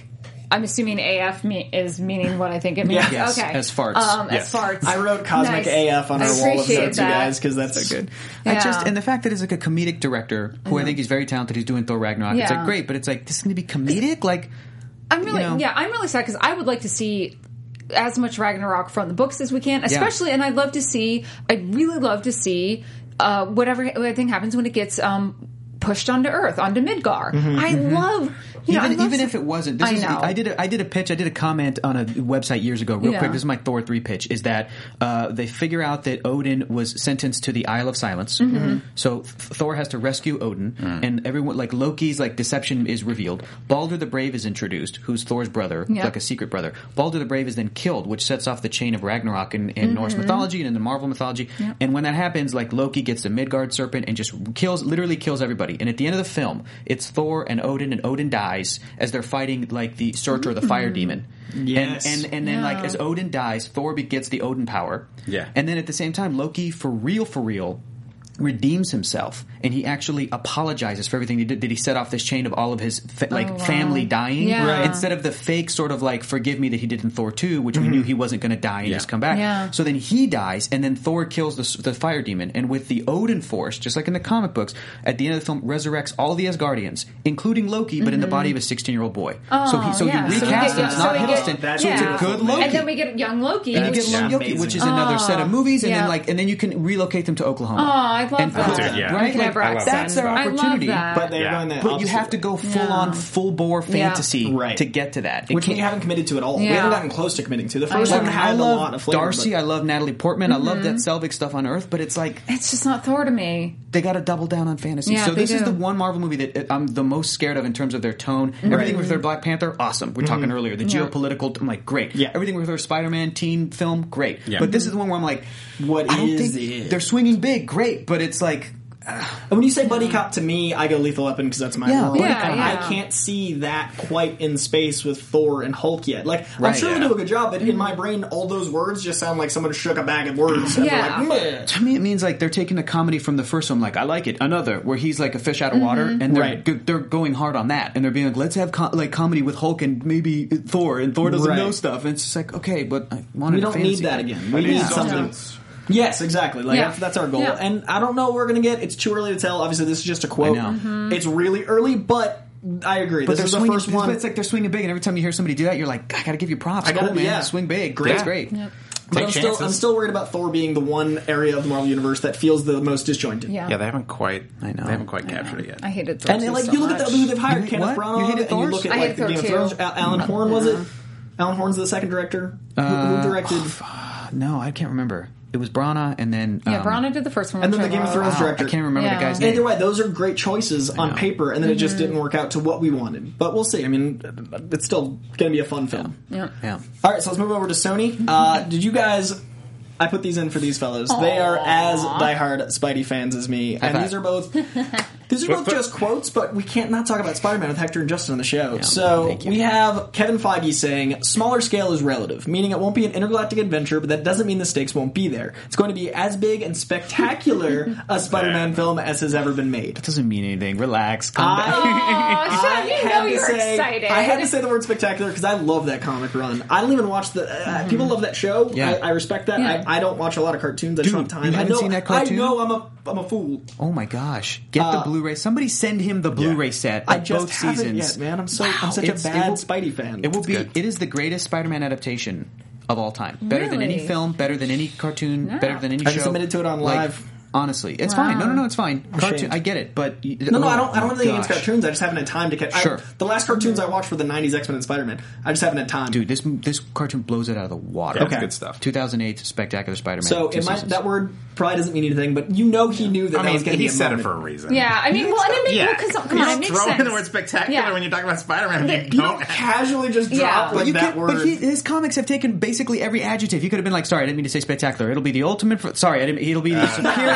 I'm assuming A F me- is meaning what I think it means. Yeah. Yes, okay. as farts. Um, Yes. As farts. I wrote Cosmic Nice. A F on I our wall of appreciate notes, you that. guys, because that's so good. I Yeah. just and the fact that he's like a comedic director who I think he's very talented. He's doing Thor Ragnarok. It's Yeah. like great, but it's like this is going to be comedic. Like I'm really, you know. yeah, I'm really sad because I would like to see as much Ragnarok from the books as we can, especially, and I'd love to see, I'd really love to see uh, whatever I think happens when it gets um, pushed onto Earth, onto Midgar. I love, you know, even I love even some- if it wasn't, this I is, know. I did a, I did a pitch, I did a comment on a website years ago, real Yeah. quick. This is my Thor three pitch. Is that uh, they figure out that Odin was sentenced to the Isle of Silence, Mm-hmm. so Th- Thor has to rescue Odin, and everyone like Loki's like deception is revealed. Balder the Brave is introduced, who's Thor's brother, Yeah. like a secret brother. Balder the Brave is then killed, which sets off the chain of Ragnarok in, in Norse Mm-hmm. mythology and in the Marvel mythology. And when that happens, like Loki gets the Midgard serpent and just kills, literally kills everybody. And at the end of the film, it's Thor and Odin, and Odin dies as they're fighting like the Surtur, the fire demon. Yes. And and, and then Yeah. like as Odin dies, Thor be- gets the Odin power. Yeah. And then at the same time, Loki, for real, for real, redeems himself, and he actually apologizes for everything he did. Did he set off this chain of all of his fa- like wow. family dying Yeah. Right. instead of the fake sort of like forgive me that he did in Thor two, which we knew he wasn't going to die and Yeah. just come back. Yeah. So then he dies, and then Thor kills the, the fire demon, and with the Odin force, just like in the comic books, at the end of the film, resurrects all the Asgardians, including Loki, but in the body of a sixteen-year-old boy. so he so yeah. he So we recast get- him. It's so not we get- Hiddleston. That's so it's yeah. a good Loki. And then we get young Loki. And you which- get young Loki, amazing. which is another set of movies, and Yeah. then like, and then you can relocate them to Oklahoma. Oh, I love and that. Dude, yeah. Right? With Like, Amber I love that's their Accent. opportunity. I love that. But they're Yeah. going the But you opposite have to go full Yeah. on, full bore fantasy Right. to get to that. It Which we can't- haven't committed to at all. We Yeah. haven't gotten close to committing to. The first I one know. had I a love lot of flavor. Darcy. but- I love Natalie Portman. I love Mm-hmm. that Selvig stuff on Earth. But it's like It's just not Thor to me. they got to double down on fantasy. Yeah, so they this is do. the one Marvel movie that I'm the most scared of in terms of their tone. Everything with their Black Panther, awesome. We're talking earlier. The Yeah. geopolitical, I'm like, great. Yeah. Everything with their Spider-Man teen film, great. Yeah. But this is the one where I'm like, What I don't is think it? they're swinging big, great. But it's like. And when you say buddy cop, to me, I go Lethal Weapon because that's my Yeah, world. buddy Yeah, cop. yeah. I can't see that quite in space with Thor and Hulk yet. Like, I'm Right, sure yeah. they do a good job, but in my brain, all those words just sound like someone shook a bag of words. And Yeah. they're like, meh. To me, it means like they're taking a comedy from the first one, like I like it. Another where he's like a fish out of water, and they're Right. go- they're going hard on that, and they're being like, let's have co- like comedy with Hulk and maybe Thor, and Thor doesn't Right. know stuff, and it's just like okay, but I wanted We a don't fantasy need that thing. again. We But need it's something. something- Yes, exactly. Like Yeah. that's, that's our goal. Yeah. And I don't know what we're going to get. It's too early to tell. Obviously, this is just a quote. I know. Mm-hmm. It's really early, but I agree. But this they're is the swinging. first one. But it's like they're swinging big, and every time you hear somebody do that, you're like, I got to give you props. I gotta- cool, man. yeah. Swing big. Great. That's great. Yep. but Take I'm still, chances. I'm still worried about Thor being the one area of the Marvel Universe that feels the most disjointed. Yeah. Yeah, they haven't quite. I know. They haven't quite I captured know. it yet. I hated Thor And then, too like so you look at much. the, who they've hired, You hate- Kenneth what? Branagh, You hated and you Thor's? look at I like hate the Thor Game of too. Thrones. Al- Alan Horn was it? Alan Horn's the second director. Who, who directed? No, I can't remember. It was Branagh, and then Yeah, um, Branagh did the first one. and which then the I Game of love. Thrones wow, director. I can't remember Yeah. the guy's name. Either way, those are great choices on know. paper, and then it just Mm-hmm. didn't work out to what we wanted. But we'll see. I mean, it's still going to be a fun film. Yeah. Yeah. All right, so let's move over to Sony. Uh, did you guys? I put these in for these fellows. They are as diehard Spidey fans as me, and five. these are both these are both just quotes. But we can't not talk about Spider-Man with Hector and Justin on the show. so thank you. we have Kevin Feige saying, "Smaller scale is relative, meaning it won't be an intergalactic adventure, but that doesn't mean the stakes won't be there. It's going to be as big and spectacular a Spider-Man film as has ever been made." Doesn't mean anything. Relax. Calm down. Oh, Sean, you know had to you're say, excited. I had to say the word spectacular because I love that comic run. I don't even watch the. Uh, People love that show. Yeah. I, I respect that. Yeah. I, I don't watch a lot of cartoons. I just Dude, don't have time. you I haven't know, seen that cartoon? I know. I'm a. I'm a fool. Oh my gosh! Get Uh, the Blu-ray. Somebody send him the Blu-ray set. Of I just both haven't seasons. yet, man. I'm so. Wow, I'm such it's- a it bad will- Spidey fan. It will be. good. It is the greatest Spider-Man adaptation of all time. Better than any Really? film. Better than any cartoon. Yeah. Better than any I show. just submitted to it on Like, live. honestly, it's Wow. fine. No, no, no, it's fine. Cartoon. ashamed. I get it, but you- No, no, oh I don't. I don't my have anything against gosh. cartoons. I just haven't had time to catch. I- Sure. the last cartoons I watched were the nineties X-Men and Spider-Man. I just haven't had time. Dude, this this cartoon blows it out of the water. Yeah, it's Okay. good stuff. two thousand eight Spectacular Spider-Man. So two it might, seasons. that word probably doesn't mean anything, but you know he knew that I that was mean, going to be he a said it moment. for a reason. Yeah, I mean, well, and it makes, Yeah. well, cause, come you on, it don't makes throw sense. in the word spectacular Yeah. when you talk about Spider-Man. You You don't don't. casually just Yeah. drop But like You that can't- word. But he, his comics have taken basically every adjective. He could have been like, "Sorry, I didn't mean to say spectacular. It'll be the ultimate." For, sorry, I didn't. It'll be the superior.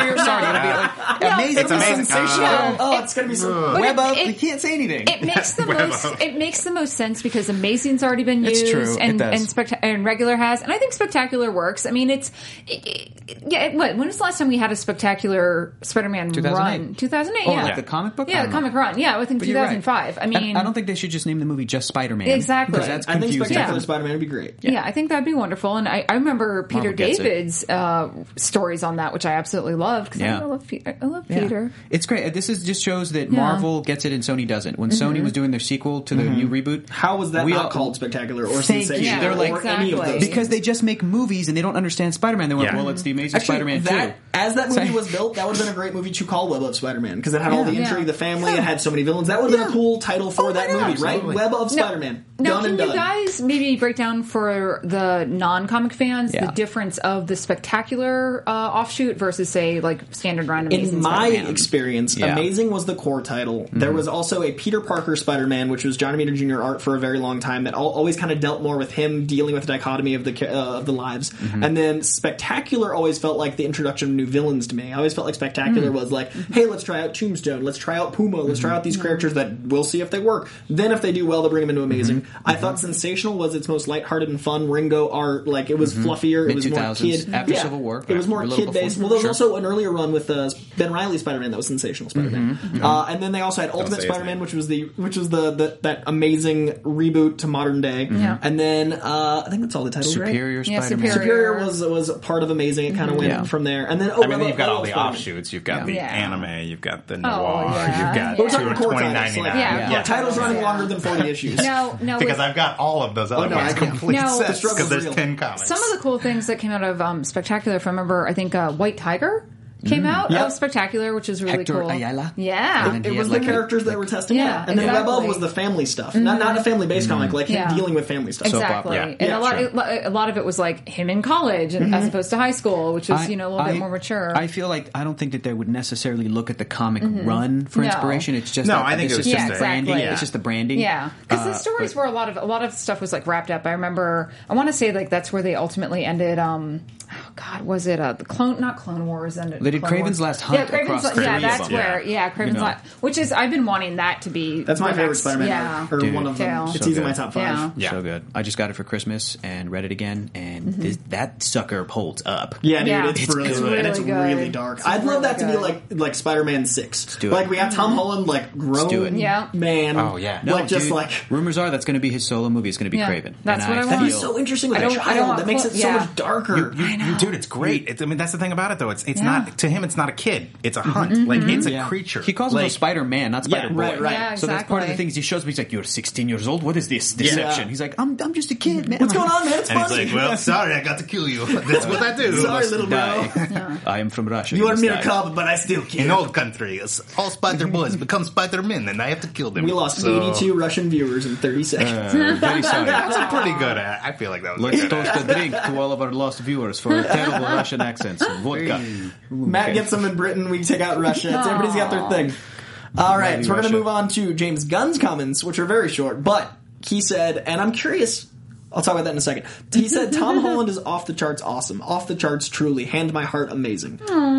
Superior, sorry, it'll be like No, amazing. It's amazing. sensational. Uh, Oh, it's gonna be so. But Web it- up, it- you can't say anything. It makes the Web most. up. It makes the most sense because Amazing's already been It's used, true. It and does. and, specta- and regular has, and I think Spectacular works. I mean, it's it, it, yeah. It, what? When was the last time we had a Spectacular Spider-Man two thousand eight. run? two thousand eight. Oh, Yeah, like the comic book? I Yeah, don't the comic know. run. Yeah, within But two you're right. thousand five. I mean, I, I don't think they should just name the movie just Spider-Man. Exactly. Because that's I think confusing. Spectacular Yeah. Spider-Man would be great. Yeah, I think that'd be wonderful. And I, I remember Peter gets it. David's uh, stories on that, which I absolutely loved because Yeah. I love Pe- I love Yeah. Peter. It's great. This is just shows that Yeah. Marvel gets it and Sony doesn't. When Sony was doing their sequel to the new reboot, How was that we not all- called Spectacular or Thank you. Sensational They're like- or any of Exactly. those? because they just make movies and they don't understand Spider-Man. They went, Yeah. well, it's the Amazing Actually, Spider-Man that, two. as that movie Say- was built, that would have been a great movie to call Web of Spider-Man because it had all the Yeah. intrigue, Yeah. the family, it had so many villains. That would have been a cool title for Oh, that I know, movie, right? absolutely. Web of Now- Spider-Man. Now, done can and you done. guys maybe break down for the non-comic fans Yeah. the difference of the Spectacular uh, offshoot versus, say, like standard run Amazing In my Spider-Man? experience, Yeah. Amazing was the core title. There was also a Peter Parker Spider-Man, which was Johnny Mater Junior art for a very long time. That al- always kind of dealt more with him dealing with the dichotomy of the ca- uh, of the lives. And then Spectacular always felt like the introduction of new villains to me. I always felt like Spectacular was like, hey, let's try out Tombstone, let's try out Puma, let's try out these characters that we'll see if they work. Then if they do well, they'll bring them into Amazing. I thought Sensational was its most lighthearted and fun Ringo art. Like it was fluffier, it was more Mid-two thousands, kid. after yeah, Civil War. it was more A little kid based. before. Well, there was Sure. also an earlier run with uh, Ben Reilly Spider-Man that was Sensational Spider-Man, uh, and then they also had Ultimate say his Spider-Man, name. which was the which was the, the that amazing reboot to modern day. Yeah. And then uh, I think that's all the titles. Superior right? Yeah, Spider-Man. Superior. Superior was was part of Amazing. It kind of went Yeah. from there, and then oh, I mean, Rebel- then you've got all Rebel the Spider-Man. offshoots. You've got the Yeah. anime. You've got the Oh, noir. yeah. You've got But we're two talking or core twenty titles, ninety like, nine. Yeah. yeah, titles running Yeah. longer than forty issues. No, no, Because with- I've got all of those other no, ones I can- complete No. sets The struggle's because there's real. ten comics. some of the cool things that came out of um, Spectacular, if I remember, I think uh, White Tiger came out Yep. of Spectacular, which is really Hector cool. Ayala? Yeah. And then It he was had the like a- characters they were testing Yeah, out, and then Web exactly. of was the family stuff, not not a family based comic, like him Yeah. dealing with family stuff. Exactly, opera. and Yeah, a lot, sure. a lot of it was like him in college, and as opposed to high school, which was I- you know a little I- bit more mature. I feel like I don't think that they would necessarily look at the comic run for No. inspiration. It's just No, that I think this it was is just just a- the branding. Yeah. It's just the branding. Yeah, because Uh, the stories but- were a lot of a lot of stuff was like wrapped up. I remember. I want to say like that's where they ultimately ended. Um, oh God, was it uh, the clone? Not Clone Wars. Ended. They did Clone Kraven's Wars. Last Hunt Yeah, Kraven's. across La- three yeah, of that's them. where. Yeah, Kraven's You know. Last, which is I've been wanting that to be. That's my the favorite next- Spider-Man, Yeah. art, or Dude. one of them. Yeah. It's So easily my good. top five. Yeah. Yeah. So good. I just got it for Christmas and read it again, and this, that sucker holds up. Yeah, dude, Yeah. it's, It's brilliant, good. and it's Really really good. dark. It's I'd love really that to be good. like like Spider-Man Six. do it. Like we got Tom Holland, like grown do it. Yeah. man. Oh, yeah. No, like just dude, like rumors are that's going to be his solo movie. It's going to be Yeah. Craven. That's and what I I want. that'd be feel- so interesting with I a don't- I don't child. want That makes clo- it so yeah. much darker. You- I know. you- dude, it's great. It's, I mean, that's the thing about it, though. It's it's Yeah. not to him. It's not a kid. It's a hunt. Like it's a Yeah. creature. He calls like, him Spider Man, not Spider Boy. right, right. Yeah, So that's part of the exactly. things he shows me. He's like, "You're sixteen years old. What is this deception?" Yeah. He's like, "I'm I'm just a kid, man. What's going on, man? It's And he's funny. like, well, sorry, I got to kill you. That's what I do. Sorry, little bro. Die. I am from Russia. You wanted me to must die." come, but I still In can't. old countries, all Spider Boys become Spider Men, and I have to kill them. We lost So- eighty-two Russian viewers in thirty seconds. Uh, very sorry. That's a pretty good. Uh, I feel like that was. Let's a good toast a drink to all of our lost viewers for terrible Russian accents. Vodka. Matt Okay. gets them in Britain. We take out Russia. It's, everybody's got their thing. All right, Maybe so we're going to Russia. move on to James Gunn's comments, which are very short. But he said, and I'm curious. I'll talk about that in a second. He said, Tom Holland is off the charts awesome. Off the charts truly. Hand my heart amazing.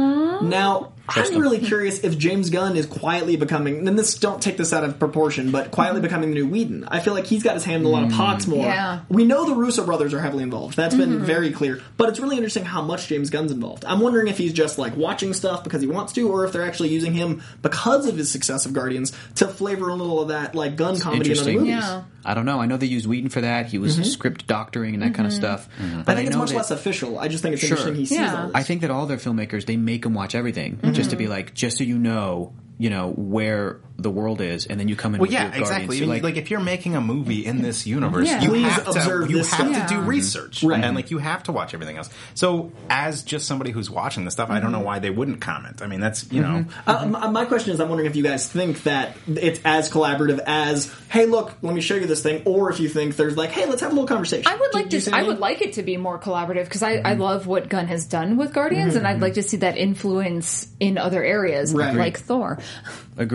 Now, I'm really curious if James Gunn is quietly becoming, and this, don't take this out of proportion, but quietly becoming the new Whedon. I feel like he's got his hand in a lot of pots more. Yeah. We know the Russo brothers are heavily involved. That's been very clear. But it's really interesting how much James Gunn's involved. I'm wondering if he's just like watching stuff because he wants to, or if they're actually using him because of his success of Guardians to flavor a little of that like Gunn comedy in other Interesting. movies. Yeah. I don't know. I know they used Whedon for that. He was script doctoring and that kind of stuff. But I think it's know much that- less official. I just think it's Sure. interesting he sees Yeah. all this. I think that all their filmmakers, they make them watch everything just to be like, just so you know, you know where the world is, and then you come in. Well, with yeah, your Guardians. exactly. You're Like, like if you're making a movie in this universe, Yeah. you Please have to observe you this have stuff. to do Yeah. research, Right. and like you have to watch everything else. So, as just somebody who's watching this stuff, I don't know why they wouldn't comment. I mean, that's you know, Uh, my, my question is, I'm wondering if you guys think that it's as collaborative as, hey, look, let me show you this thing, or if you think there's like, hey, let's have a little conversation. I would Do- like do you to. see what I mean? would like it to be more collaborative because I, I love what Gunn has done with Guardians, and I'd like to see that influence in other areas, Right. like Thor. agreed. Yeah, let's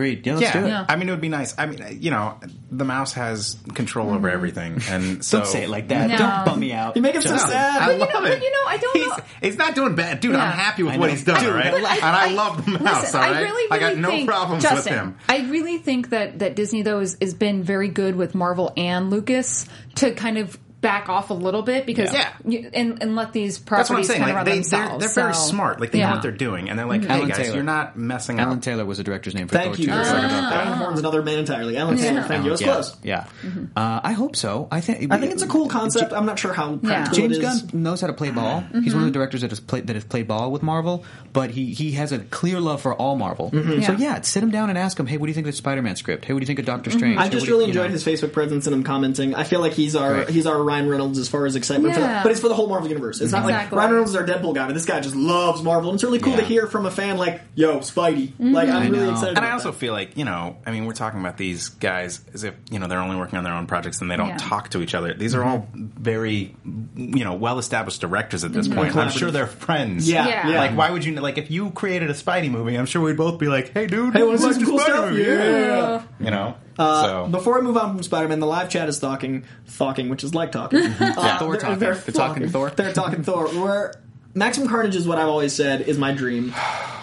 Yeah. do it. Yeah. I mean, it would be nice. I mean, you know, the mouse has control over everything, and so Don't say it like that. No. Don't bum me out. You make it so No, sad. I But you love know- it. but you know, I don't he's, know- He's not doing bad, dude. Yeah. I'm happy with I what know. he's done, Dude, right? I like- and I, love the mouse. Listen, all right, I really, really I got no think, problems Justin, with him. I really think that, that Disney, though, has, has been very good with Marvel and Lucas to kind of back off a little bit because Yeah. you, and, and let these That's what I'm properties saying. kind of Like run they, they're, themselves. they're very so- smart. Like they yeah. know what they're doing, and they're like, "Hey Alan guys, Taylor. you're not messing Alan up." Taylor was the director's name for Thank Thor you. two. For a Sorry second. about that. Alan Horn's another man entirely. Alan Taylor. Thank you. It was yeah, close. Yeah, uh, I hope so. I think I think it's a cool concept. I'm not sure how practical James it is. Gunn knows how to play ball. He's one of the directors that has played that has played ball with Marvel, but he, he has a clear love for all Marvel. So Yeah. yeah, sit him down and ask him, hey, what do you think of the Spider-Man script? Hey, what do you think of Doctor Strange? I Hey, just what do you- really you enjoyed know? his Facebook presence and him commenting. I feel like he's our Right. he's our Ryan Reynolds as far as excitement, for Yeah. but it's for the whole Marvel universe. It's not Exactly. like Ryan Reynolds is our Deadpool guy, but this guy just loves Marvel. And it's really cool to Yeah. hear from a fan like, "Yo, Spidey!" Like I'm I really know. excited. And I about also that. feel like, you know, I mean, we're talking about these guys as if, you know, they're only working on their own projects and they don't Yeah. talk to each other. These are all very, you know, well-established directors at this point. I'm sure they're friends. Yeah, Yeah. yeah. Like, why would you, like, if you created a Spidey movie, I'm sure we'd both be like, hey, dude, Hey, wanna see let's some do cool Spidey stuff? movie. Yeah. You know? Uh, so. Before I move on from Spider-Man, the live chat is talking, talking, which is like talking. uh, Thor they're, talking. They're, They're talking Thor. They're talking Thor. Where Maximum Carnage is what I've always said is my dream.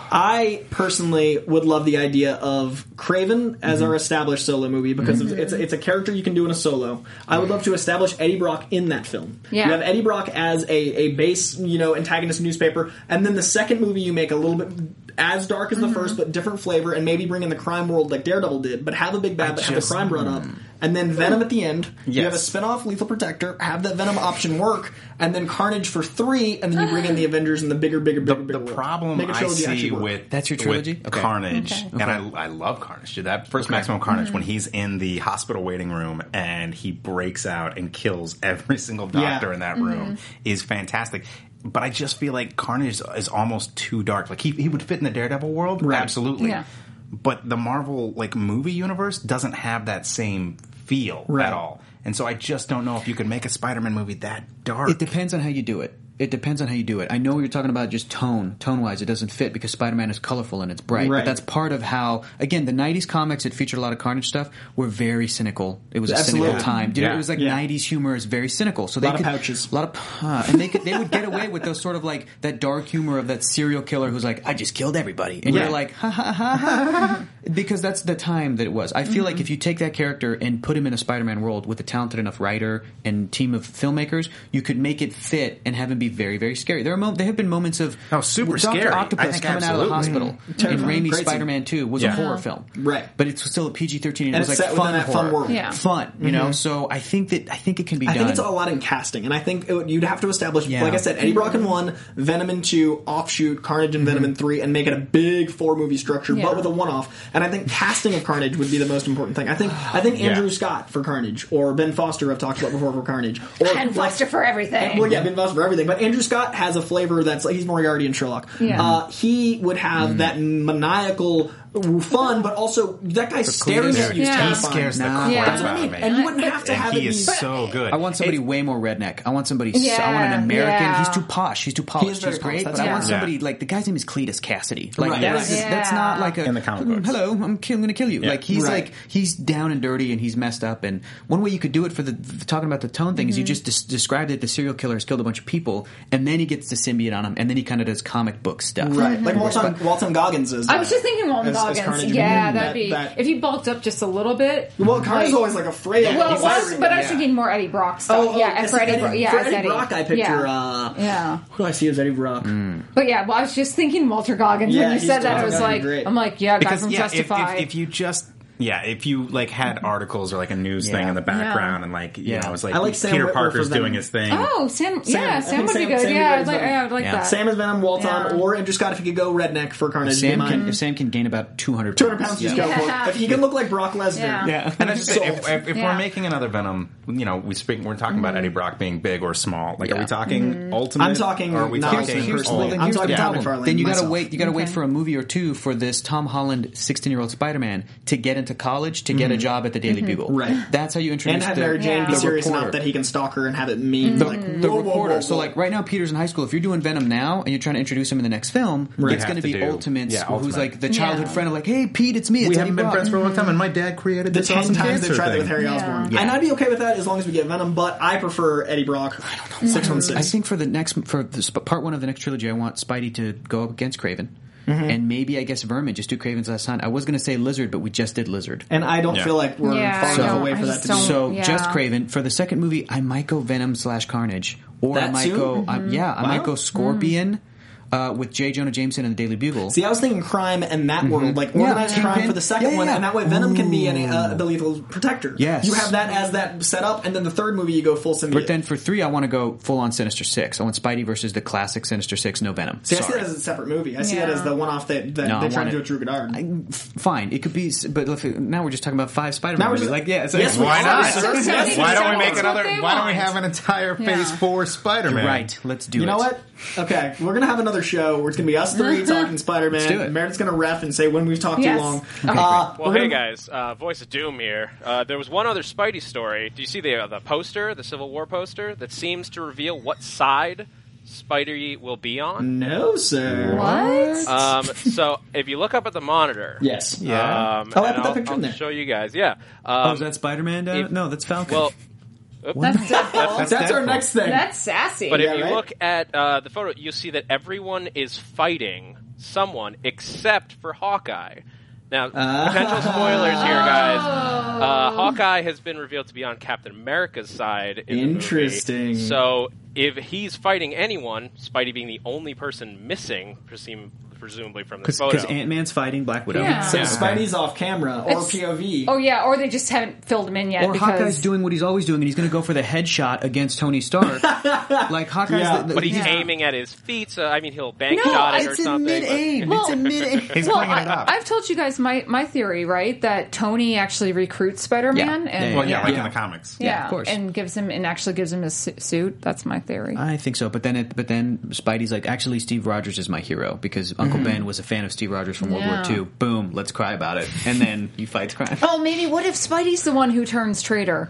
I personally would love the idea of Kraven as our established solo movie because Mm-hmm. it's it's a character you can do in a solo. I would love to establish Eddie Brock in that film. Yeah. You have Eddie Brock as a, a base, you know, antagonist newspaper, and then the second movie you make a little bit as dark as the first, but different flavor, and maybe bring in the crime world like Daredevil did, but have a big bad, I but have just- the crime brought up. And then Venom at the end. You Yes. have a spin-off Lethal Protector, have that Venom option work, and then Carnage for three, and then you bring in the Avengers and the bigger, bigger, The, bigger, the bigger world. problem Make a I trilogy actually see work. with That's your trilogy? with Okay. Carnage, Okay. and I, I love Carnage. Dude, that first Maximum Carnage when he's in the hospital waiting room and he breaks out and kills every single doctor Yeah. in that room is fantastic. But I just feel like Carnage is almost too dark. Like he he would fit in the Daredevil world, Right. absolutely. Yeah. But the Marvel like movie universe doesn't have that same feel Right. at all. And so I just don't know if you could make a Spider-Man movie that dark. It depends on how you do it. It depends on how you do it. I know you're talking about just tone, tone-wise. It doesn't fit because Spider-Man is colorful and it's bright. Right. But that's part of how, again, the nineties comics that featured a lot of Carnage stuff were very cynical. It was a Absolutely. cynical time. Dude, Yeah. It was like Yeah. nineties humor is very cynical. So they Lot of could, pouches. A lot of, uh, and they could, they would get away with those sort of like that dark humor of that serial killer who's like, I just killed everybody, and Yeah. you're like, ha ha ha ha, because that's the time that it was. I feel like if you take that character and put him in a Spider-Man world with a talented enough writer and team of filmmakers, you could make it fit and have him be very, very scary. There are mo- there have been moments of Oh, super Doctor scary. I Octopus think coming out of the absolutely. hospital. And Terrifying. Raimi's Great scene. Spider-Man two was Yeah. a horror film, Right. But it's still a P G thirteen. And, And it was it's like set fun within that horror. fun world. Yeah. fun. You know, so I think that I think it can be I done. think it's a lot in casting, and I think it would, you'd have to establish, Yeah. like I said, Eddie Brock in one, Venom in two, offshoot, Carnage and Venom in three, and make it a big four movie structure, Yeah. but with a one off. And I think casting of Carnage would be the most important thing. I think I think Andrew Yeah. Scott for Carnage, or Ben Foster I've talked about before for Carnage, or And like- Foster for everything. Well, yeah, Ben Foster for everything, but Andrew Scott has a flavor that's like he's Moriarty in Sherlock. Yeah. Uh, he would have that maniacal fun, but also that guy staring cleanest- at you is Yeah. He terrifying. scares the Nah. crap Yeah. That's what I out mean, of me. and you wouldn't have to And have he it is be so good. I want somebody way more redneck. I want somebody. s- I want an Yeah, American. yeah. He's too posh. He's too polished. is very He's great, polished, but that's I want right. somebody Yeah. like the guy's name is Cletus Cassidy. Like Right. that Yes. is- that's not like a In the comic "Hmm, books. hello, I'm, ki- I'm going to kill you. Yeah. Like he's Right. like he's down and dirty and he's messed up. And one way you could do it for the for talking about the tone thing is you just des- described it. The serial killer has killed a bunch of people, and then he gets the symbiote on him, and then he kind of does comic book stuff. Right, like Walton, Walton Goggins is. I was just thinking Walton as- as Goggins. Carnage. Yeah, Mhm. that'd That- be that- if he bulked up just a little bit. Well, Carnage's like- always like afraid. of Well, it. it He's was, like- but I was yeah. thinking more Eddie Brock stuff. Oh, oh, yeah, and as for Eddie, Eddie, Brock. Yeah, for as Eddie, Eddie Brock, I picture. Yeah. Uh, yeah. Who do I see as Eddie Brock? But yeah, well, I was just thinking Walter Goggins Yeah, when you he's said that. I Walter was Goggins, like, great. I'm like, yeah, guy Because from yeah, if, Justified. if, if you just yeah, if you like had articles or like a news thing Yeah. in the background and like you Yeah. know, it's like, I like Sam Peter Witwer Parker's for doing Venom. his thing. oh, Sam, Sam- yeah, I Sam think would be Sam- good. Sam would yeah, be I'd good like, as yeah, I'd like Yeah. that. Sam is Venom, Walton, Yeah. or Andrew Scott if he could go redneck for Carnage. Sam mine. can if Sam can gain about two hundred two hundred pounds, just yeah. go for it. If he can look like Brock Lesnar. Yeah. Yeah. And that's just it. If, Sold. if, if Yeah. we're making another Venom, you know, we speak. We're talking about Eddie Brock being big or small. Like, are Yeah. we talking ultimate? I'm talking Or are we not talking? ultimate Here's, personally. well, then I'm here's talking the Todd problem. McFarlane Then you got to myself. wait. You got to wait Okay. for a movie or two for this Tom Holland sixteen-year-old Spider-Man to get into into college to get a job at the Daily Bugle. Right. That's how you introduce And have the, Mary Jane Yeah. be the serious reporter. enough that he can stalk her and have it mean like The whoa, whoa, reporter. whoa, So, whoa. like, right now, Peter's in high school. If you're doing Venom now and you're trying to introduce him in the next film, You it's have going to to be do- Ultimates, yeah, who's Ultimate. like the childhood Yeah. friend of like, hey, Pete, it's me. It's We Eddie haven't been Brock. friends for a long time, and my dad created the this ten awesome times they cancer tried that thing. with Harry Yeah. Osborn. Yeah. And I'd be okay with that as long as we get Venom, but I prefer Eddie Brock. I don't know. six one six. I think for the next for the, sp- part one of the next trilogy, I want Spidey to go up against Kraven, and maybe I guess Vermin. Just do Kraven's last hunt. I was going to say Lizard, but we just did Lizard. And I don't Yeah. feel like we're Yeah, far I enough don't- away I for that just to be. don't- So yeah. just Kraven. For the second movie, I might go Venom slash Carnage, or I That might soon? go um, yeah, I Wow. might go Scorpion. Uh, with J. Jonah Jameson and the Daily Bugle. See, I was thinking crime in that world, like organized Yeah. crime Kingpin. for the second Yeah, yeah, one, yeah. and that way Venom can be an, uh, the lethal protector. Yes. You have that as that set up, and then the third movie you go full symbiote. But then for three, I want to go full on Sinister Six. I want Spidey versus the classic Sinister Six, no Venom. See, I see Sorry. that as a separate movie. I see Yeah. that as the one-off that, that No, I they tried want to do it- with Drew Goddard. I- f- Fine, it could be, but if it- now we're just talking about five Spider-Man Now we're movies. just- Like, yeah, so Yes, we Why are. not? Yes, Yes, yes, Why don't we yes, make that's another? what they Why don't we want. have an entire Phase Yeah. Four Spider-Man? right? Let's do You it. know what? Okay, we're gonna have another show where it's gonna be us three talking Spider-Man. Let's do it. Meredith's gonna ref and say when we've talked Yes. too long. Okay, uh, Well, we're hey gonna- guys, uh, Voice of Doom here. Uh, there was one other Spidey story. Do you see the uh, the poster, the Civil War poster, that seems to reveal what side Spidey will be on? No, sir. What? Um, so if you look up at the monitor, Yes. Yeah. um, Oh, I and put that I'll, picture in I'll there. show you guys. Yeah. Oh, Um, is that Spider-Man? Uh, if- no, that's Falcon. well, That's Deadpool. That's our Deadpool. next thing. That's sassy. but Yeah, if you right? look at uh, the photo, you'll see that everyone is fighting someone except for Hawkeye. Now, Ah. potential spoilers here, guys. Uh, Hawkeye has been revealed to be on Captain America's side. In Interesting. The movie. So, if he's fighting anyone, Spidey being the only person missing, presume, presumably from this because photo. Ant-Man's fighting Black Widow. Yeah. So Yeah. Spidey's off camera or It's- P O V. Oh yeah, or they just haven't filled him in yet Or because Hawkeye's doing what he's always doing, and he's going to go for the headshot against Tony Stark. Like Hawkeye's, Yeah. the, the, but he's Yeah. aiming at his feet, so I mean, he'll bank No, shot it or it's in something. but- mid-aim. Well- it's in mid-aim. He's well, bringing it I, up. I've told you guys my, my theory, right? That Tony actually recruits Spider-Man, Yeah. and Yeah, Well, yeah, like Yeah. in the comics. yeah, Yeah, of course. and gives him and actually gives him his su- suit. That's my theory. I think so, but then it, but then Spidey's like, actually, Steve Rogers is my hero because Uncle Ben was a fan of Steve Rogers from World Yeah. War Two. Boom, let's cry about it, and then he fights crime. Oh, maybe what if Spidey's the one who turns traitor,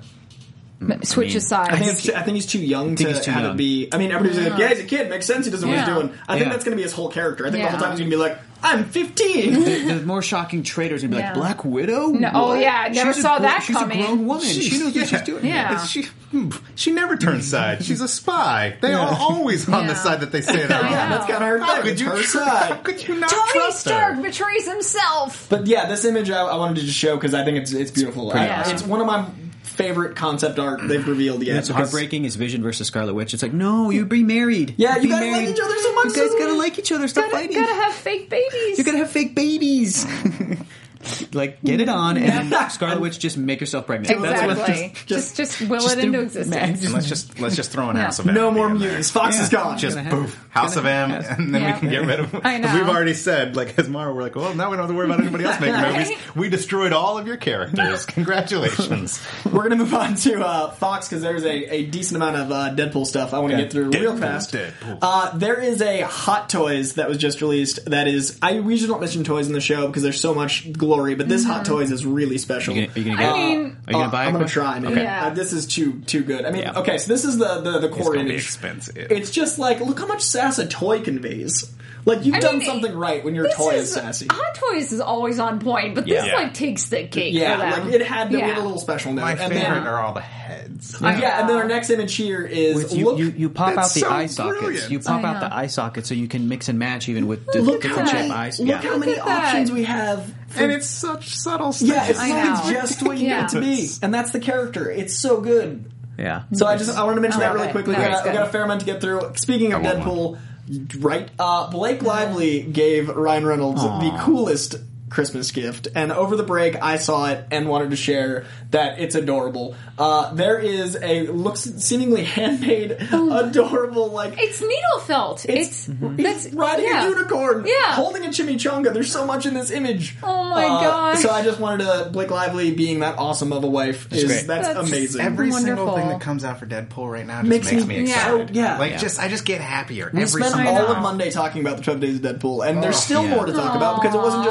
M- switches I mean, sides? I think, it's, I think he's too young to think he's too have young. it be. I mean, everybody's like, yeah, he's a kid. Makes sense. He doesn't know what Yeah. he's doing. I think Yeah. that's going to be his whole character. I think Yeah. the whole time he's going to be like, I'm fifteen. the, the more shocking traitors would be Yeah. like Black Widow. No- oh, What? yeah, never She's a saw gr- that she's coming. a grown woman. she knows what she's doing. Yeah. She hmm, she never turns sides. She's a spy. They are always on the Yeah. side that they say they're I on. know. That's kind of her How thing. could It's you? her tr- side. How could you not Tony trust Stark her? betrays himself. But yeah, this image I, I wanted to just show because I think it's it's beautiful. I- awesome. It's one of my favorite concept art they've revealed yet. It's because- heartbreaking is Vision versus Scarlet Witch. It's like, no, you be married. Yeah, you be guys like married. each other so much. You guys gotta like each other. Stop Gotta, fighting. gotta have fake babies. You're gonna have fake babies. Like, get it on, and then Scarlet Witch just make herself pregnant. That's what- exactly. Just, just, will just it into do existence. magic. And let's just let's just throw in Yeah. House of M. No more in there. mutants. Fox Yeah. is gone. Just Gonna poof, have- House of M, gonna have- and then Yeah. we can get rid of them. I know. We've already said, like as Mara, we're like, well, now we don't have to worry about anybody else making Right? movies. We destroyed all of your characters. Congratulations. We're going to move on to uh, Fox because there's a, a decent amount of uh, Deadpool stuff I want to Yeah. get through Deadpool, real fast. Deadpool. Uh, there is a Hot Toys that was just released that is, I we usually don't mention toys in the show because there's so much glory, but this Hot Toys is really special. Are you gonna, are you gonna I get it? mean- Are you gonna Uh, buy it? I'm gonna Chris? try, man. Okay. Yeah. Uh, this is too too good. I mean, Yeah. okay, so this is the the, the core gonna be image. expensive. It's just like, look how much sass a toy conveys. Like you've I done mean, something right when your This toy is, is- sassy. Hot Toys is always on point, but this Yeah. like takes the cake. Yeah, for them. like it had to Yeah. be a little special note. My and favorite then, are all the heads. yeah. yeah, and then our next image here is With you, look. you, you pop out That's the so eye sockets. brilliant. You pop I out the know. eye sockets so you can mix and match even with the Look different how shape many, eyes. look Yeah. how many Look at that. options we have. for- And it's such subtle stuff. yeah, it's I like know. just what you Yeah. need it to be, and that's the character. It's so good. Yeah. So I just I wanted to mention I that love really it. quickly. No, we, it's got, we good. got a fair amount to get through. Speaking of I want Deadpool, right? Uh, Blake Lively gave Ryan Reynolds the coolest Christmas gift, and over the break I saw it and wanted to share that it's adorable. Uh, there is a looks seemingly handmade, adorable like. It's needle felt. It's, that's He's riding yeah. a unicorn, Yeah. holding a chimichanga. There's so much in this image. Oh my Uh, gosh. So I just wanted to Blake Lively being that awesome of a wife is great. that's, That's amazing. Every single Wonderful. thing that comes out for Deadpool right now just Makes makes, me- me Yeah. excited. Yeah. Like Yeah. just I just get happier We every spent single all know. of Monday talking about the twelve Days of Deadpool, and there's Oh, still yeah. more to talk about because it wasn't just the twelve days.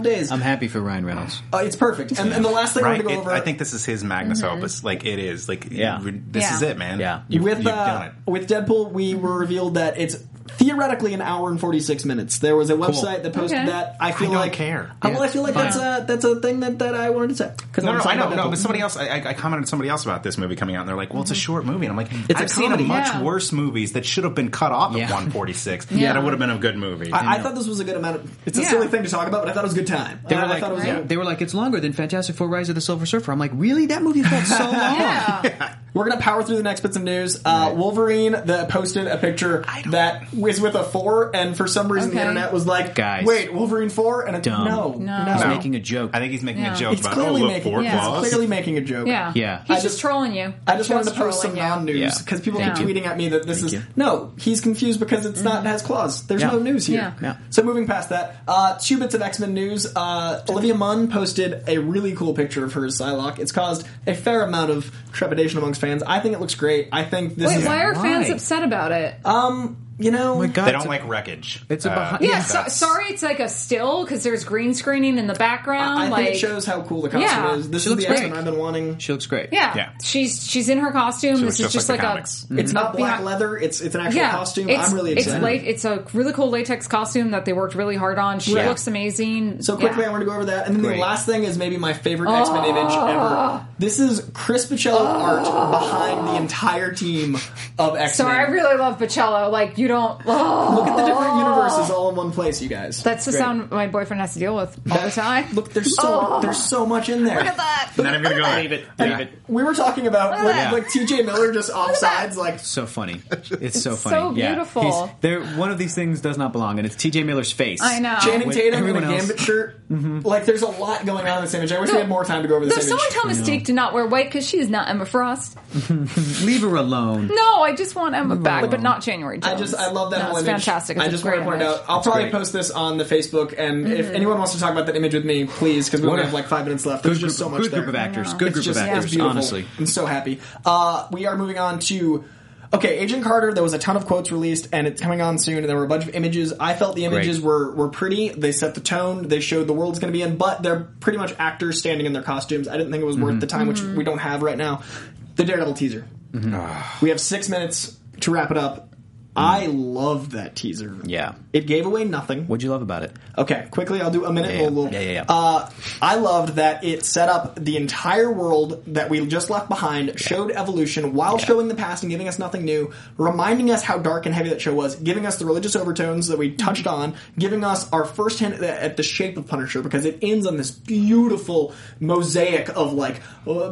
days. I'm happy for Ryan Reynolds. Uh, it's perfect. And, and the last thing I Right? want to go It- over... I think this is his magnus opus. Like, it is. Like, Yeah. this Yeah. is it, man. Yeah. You've, with you've uh, done it. with Deadpool, we were revealed that it's theoretically an hour and forty-six minutes. There was a website that posted Okay. that. I feel I don't like care. Uh, well, I feel like Fine. that's a that's a thing that, that I wanted to say. 'Cause No, I'm no, I talking know, about no, Deadpool. but somebody else, I, I I commented to somebody else about this movie coming out, and they're like, well, it's a short movie. And I'm like, It's a I've seen a comedy. much Yeah. worse movies that should have been cut off Yeah. at one forty-six. Yeah. Yeah, it would have been a good movie. I, I thought this was a good amount of. It's a Yeah. silly thing to talk about, but I thought it was a good time. They were I, I like, thought it was Right. they were like, it's longer than Fantastic Four: Rise of the Silver Surfer. I'm like, really? That movie felt so long. Yeah. We're gonna power through the next bits of news. Uh, Wolverine the, posted a picture that was with a four, and for some reason the Okay. internet was like, Guys. "Wait, Wolverine four?" And it's Dumb. no, No. no, He's No. making a joke. I think he's making Yeah. a joke It's about, oh, clearly look, making four yeah, claws. it's clearly making a joke. Yeah. Yeah. He's I just, just- trolling you. I just wanted to Just post some trolling you. non-news Yeah. because people Yeah. keep tweeting at me that this is you. no. He's confused because it's not has claws. There's Yeah. no news here. Yeah. Yeah. So moving past that, uh, two bits of X-Men news. Uh, Olivia Munn posted a really cool picture of her as Psylocke. It's caused a fair amount of trepidation amongst fans. I think it looks great. I think this Wait, is why are Why? fans upset about it? um you know. Oh my God. They it's don't a- like wreckage. It's a Uh, behind- Yeah, Yeah, so, that's- sorry, it's like a still because there's green screening in the background. I think like, it shows how cool the costume Yeah. is. This She is looks the X-Men great. I've been wanting. She looks great. yeah. Yeah. she's she's in her costume. She This looks is just just like like, the a. comics. It's not Up black behind- leather. It's it's an actual Yeah, costume. it's, I'm really it's excited. late. It's a really cool latex costume that they worked really hard on. She Right. looks amazing. So quickly, Yeah. I want to go over that, and then Great. the last thing is maybe my favorite X-Men image ever. This is Chris Bachalo art behind the entire team of X-Men. Sorry, I really love Bocello. Like you don't. Oh, Look at the different universes all in one place, you guys. that's the Great. sound my boyfriend has to deal with all the time. Look, there's so there's so much in there. Look at that. Not even gonna go there. David, And David. we were talking about like, Yeah. like T J Miller just offsides, like So funny. It's so so funny. Yeah. beautiful. He's- there, one of these things does not belong, and it's T J Miller's face. I know. Channing With Tatum in a everyone else. Gambit shirt. Like, there's a lot going on in this image. I wish we No. had more time to go over this Does image. someone tell Mystique to not wear white because she is not Emma Frost? Leave her alone. No, I just want Emma back, alone. but not January Jones. I just I love that no, whole it's image. fantastic. It's I a just great want to point image. out. I'll probably great. post this on the Facebook, and Mm-hmm. if anyone wants to talk about that image with me, please, because we What only a have like five minutes left. Good There's group, just so much good there. group of actors. I know. Good It's group just of it's actors. beautiful. Honestly, I'm so happy. Uh, we are moving on to. Okay, Agent Carter, there was a ton of quotes released, and it's coming on soon, and there were a bunch of images. I felt the images Great. were, were pretty. They set the tone. They showed the world's going to be in, but they're pretty much actors standing in their costumes. I didn't think it was Mm-hmm. worth the time, which we don't have right now. The Daredevil teaser. Mm-hmm. We have six minutes to wrap it up. I loved that teaser. Yeah. It gave away nothing. what'd you love about it? Okay, quickly, I'll do a minute. Yeah, We'll- we'll- yeah, yeah, yeah. Uh, I loved that it set up the entire world that we just left behind, showed evolution while showing the past and giving us nothing new, reminding us how dark and heavy that show was, giving us the religious overtones that we touched on, giving us our first hint at the, at the shape of Punisher, because it ends on this beautiful mosaic of like uh,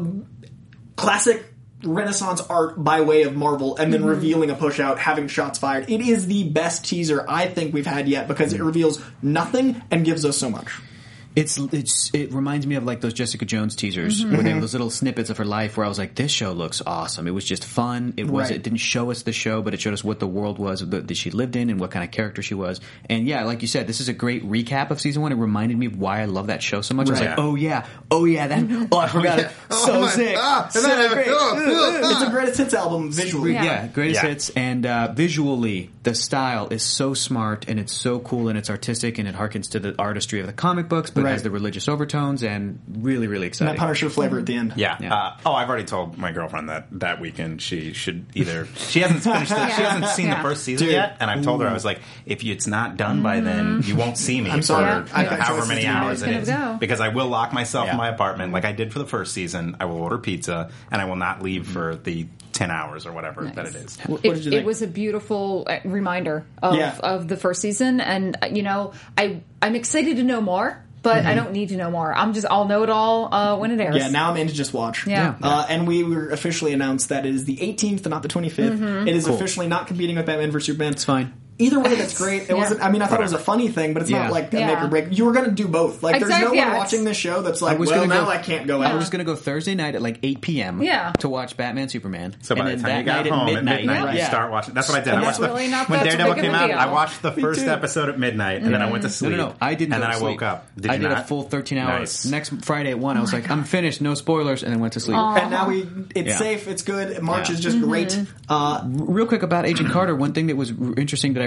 classic Renaissance art by way of Marvel, and then revealing a push out, having shots fired. It is the best teaser I think we've had yet because it reveals nothing and gives us so much. It's it's it reminds me of like those Jessica Jones teasers where they have those little snippets of her life where I was like, this show looks awesome. It was just fun. It was Right. it didn't show us the show, but it showed us what the world was that that she lived in and what kind of character she was. And yeah, like you said, this is a great recap of season one. It reminded me of why I love that show so much. I was Right. like, oh yeah, oh yeah, that oh I forgot it. So my- sick, ah, so and then I- great. It's a greatest hits album visually. Yeah, Yeah. greatest Yeah. hits, and uh, visually, the style is so smart and it's so cool and it's artistic and it harkens to the artistry of the comic books, but Right. has the religious overtones and really, really And exciting. that Punisher flavor at the end. Yeah. Yeah. Uh, oh, I've already told my girlfriend that that weekend she should either she hasn't finished the, she Yeah. hasn't seen Yeah. the first season Dude. yet, and I've told her I was like, if it's not done by then, you won't see me. I'm sorry. for I've got however choices many to make. hours it Gonna is, go. because I will lock myself Yeah. in my apartment like I did for the first season. I will order pizza and I will not leave for the ten hours or whatever that it is. What It, did you it think? was a beautiful uh, reminder of, Yeah. of the first season, and uh, you know, I I'm excited to know more, but I don't need to know more. I'm just I'll know it all uh, when it airs. Yeah, now I'm in to just watch. Yeah. Uh, and we were officially announced that it is the eighteenth, not the twenty-fifth. It is officially not competing with Batman versus Superman. It's fine. Either way, that's great. It Yeah. wasn't. I mean, I thought it was a funny thing, but it's Yeah. not like a Yeah. make or break. You were going to do both. Like, there's no Exactly, one yeah, watching it's- this show that's like, was well, gonna now go- I can't go I out. was going to go Thursday night at like eight p.m. Yeah. to watch Batman Superman. So by and the then time you that got night home at midnight, at midnight, you yeah. start watching. That's what I did. And I that's watched the, really not when that Daredevil big of came a out. deal. I watched the first too. episode at midnight, and then I went to No, sleep. no, no. I didn't. and go then to I sleep. woke up. Did I you did not? a full thirteen hours. Nice. Next Friday at one, I was like, I'm finished. No spoilers, and then went to sleep. and now we, it's Yeah. safe. It's good. March Yeah. is just great. Uh, Real quick about Agent Carter, one thing that was r- interesting that I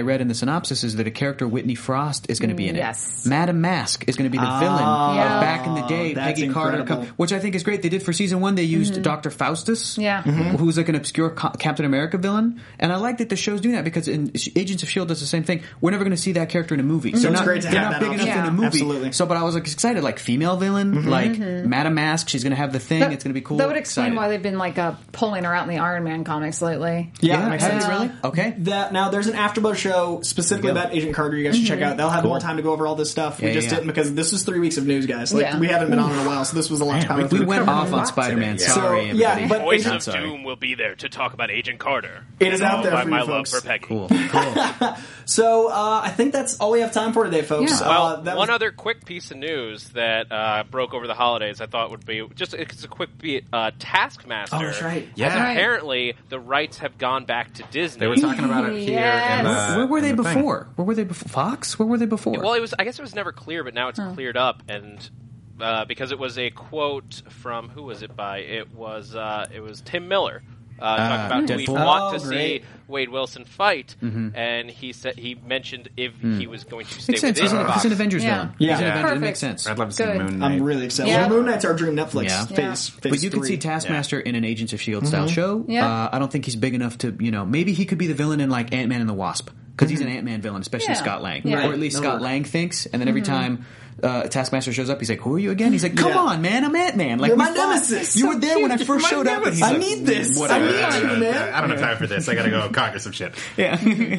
I read in the synopsis is that a character, Whitney Frost, is going to be in it. Yes. Madam Mask is going to be the Oh, villain yeah. of back in the day. That's Peggy Carter, incredible. come, which I think is great. They did for season one. They used Doctor Faustus, Yeah. who was like an obscure Co- Captain America villain, and I like that the show's doing that because in Agents of S H I E L D does the same thing. We're never going to see that character in a movie. So it's not, great to they're have not that big enough option. in a Yeah. movie. Absolutely. So, but I was like excited, like female villain, like Madam Mask. She's going to have the thing. That- it's going to be cool. That would explain Excited. why they've been like uh, pulling her out in the Iron Man comics lately. Yeah, Yeah, that makes have sense. they really? Okay. That now there's an AfterBuzz show specifically There you go. about Agent Carter. You guys should check out. They'll have more time to go over all this stuff. we Yeah, just yeah, didn't because this was three weeks of news, guys. Like Yeah. we haven't been on in a while, so this was a lot to Man, cover. We went off on lot Spider-Man. today, yeah. Sorry, So, yeah, everybody. but- Voice Agent- of Sorry. Doom will be there to talk about Agent Carter. It is out Followed there by for my you love folks. for Peggy. Cool. Cool. So uh, I think that's all we have time for today, folks. Yeah. Uh, Well, that one was- other quick piece of news that uh, broke over the holidays, I thought would be just it's a quick beat. Uh, Taskmaster. Oh, that's right. Yeah. As Right. apparently, the rights have gone back to Disney. They were talking about it here. Yes. In the, Where were in they the thing. before? Where were they before? Fox? Where were they before? Well, it was. I guess it was never clear, but now it's cleared up, and uh, because it was a quote from who was it by? It was. Uh, it was Tim Miller. Uh, talking about we Deadpool. want to Oh, great. see Wade Wilson fight, and he said he mentioned if he was going to stay Makes sense. within He's an, Fox. he's an Avengers Yeah. villain. Yeah. He's an Yeah. Avenger. It Perfect. makes sense. I'd love to see Good. Moon Knight. I'm really excited. Yeah. Well, Moon Knight's our dream Netflix Yeah. phase. phase But you could three. see Taskmaster in an Agents of S H I E L D style show. Yeah. Uh, I don't think he's big enough to, you know, maybe he could be the villain in like Ant-Man and the Wasp. Because he's an Ant-Man villain, especially Yeah. Scott Lang. Yeah. Or at least Right. Scott That'll Lang thinks. And then every time uh, Taskmaster shows up, he's like, who are you again? He's like, come Yeah. on, man, I'm Ant-Man. Like, You're we my fought. nemesis. You So were there when I cute. first You're showed my up. And he's nemesis. I like, need this. Whatever. I need I you, don't- man. I don't have time for this. I gotta go conquer some shit. Yeah.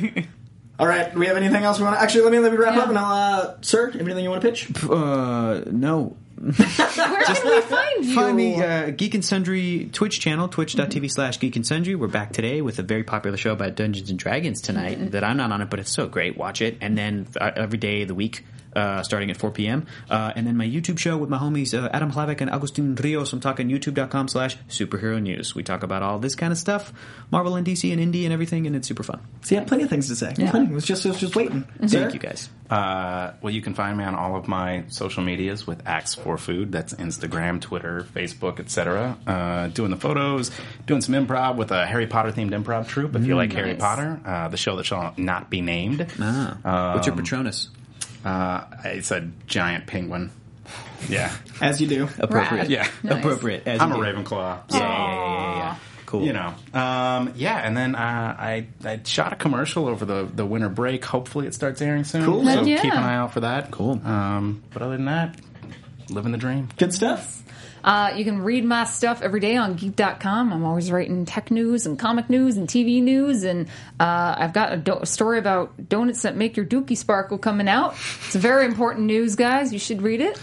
All right. Do we have anything else we want to... Actually, let me, let me wrap Yeah. up and I'll... Uh, sir, anything you want to pitch? uh, no. Where can we find you? Find me, uh, Geek and Sundry Twitch channel, twitch.tv slash Geek and Sundry. We're back today with a very popular show about Dungeons and Dragons tonight Mm-hmm. that I'm not on it, but it's so great. Watch it. And then uh, every day of the week, uh, starting at four p.m. Uh, and then my YouTube show with my homies, uh, Adam Hlavik and Agustin Rios. I'm talking youtube.com slash superhero news. We talk about all this kind of stuff, Marvel and D C and indie and everything, and it's super fun. So you have plenty of things to say. Plenty. It was just, it was just waiting. Sir? Thank you guys. Uh, well, you can find me on all of my social medias with Axe for Food. That's Instagram, Twitter, Facebook, et cetera. Uh, doing the photos, doing some improv with a Harry Potter themed improv troupe. If you like Harry Nice. Potter, uh, the show that shall not be named. Ah. What's your Um, Patronus? Uh, it's a giant penguin. Yeah, As you do. Appropriate. Rad. yeah. Nice. Appropriate. As I'm you a do. Ravenclaw. Yeah, yeah, yeah, yeah, yeah. Cool. You know, um, yeah, and then uh, I I shot a commercial over the, the winter break. Hopefully, it starts airing soon. Cool. So Heck yeah. keep an eye out for that. Cool. Um, but other than that, living the dream. Good stuff. Uh, you can read my stuff every day on geek dot com. I'm always writing tech news and comic news and T V news. And uh, I've got a, do- a story about donuts that make your dookie sparkle coming out. It's very important news, guys. You should read it.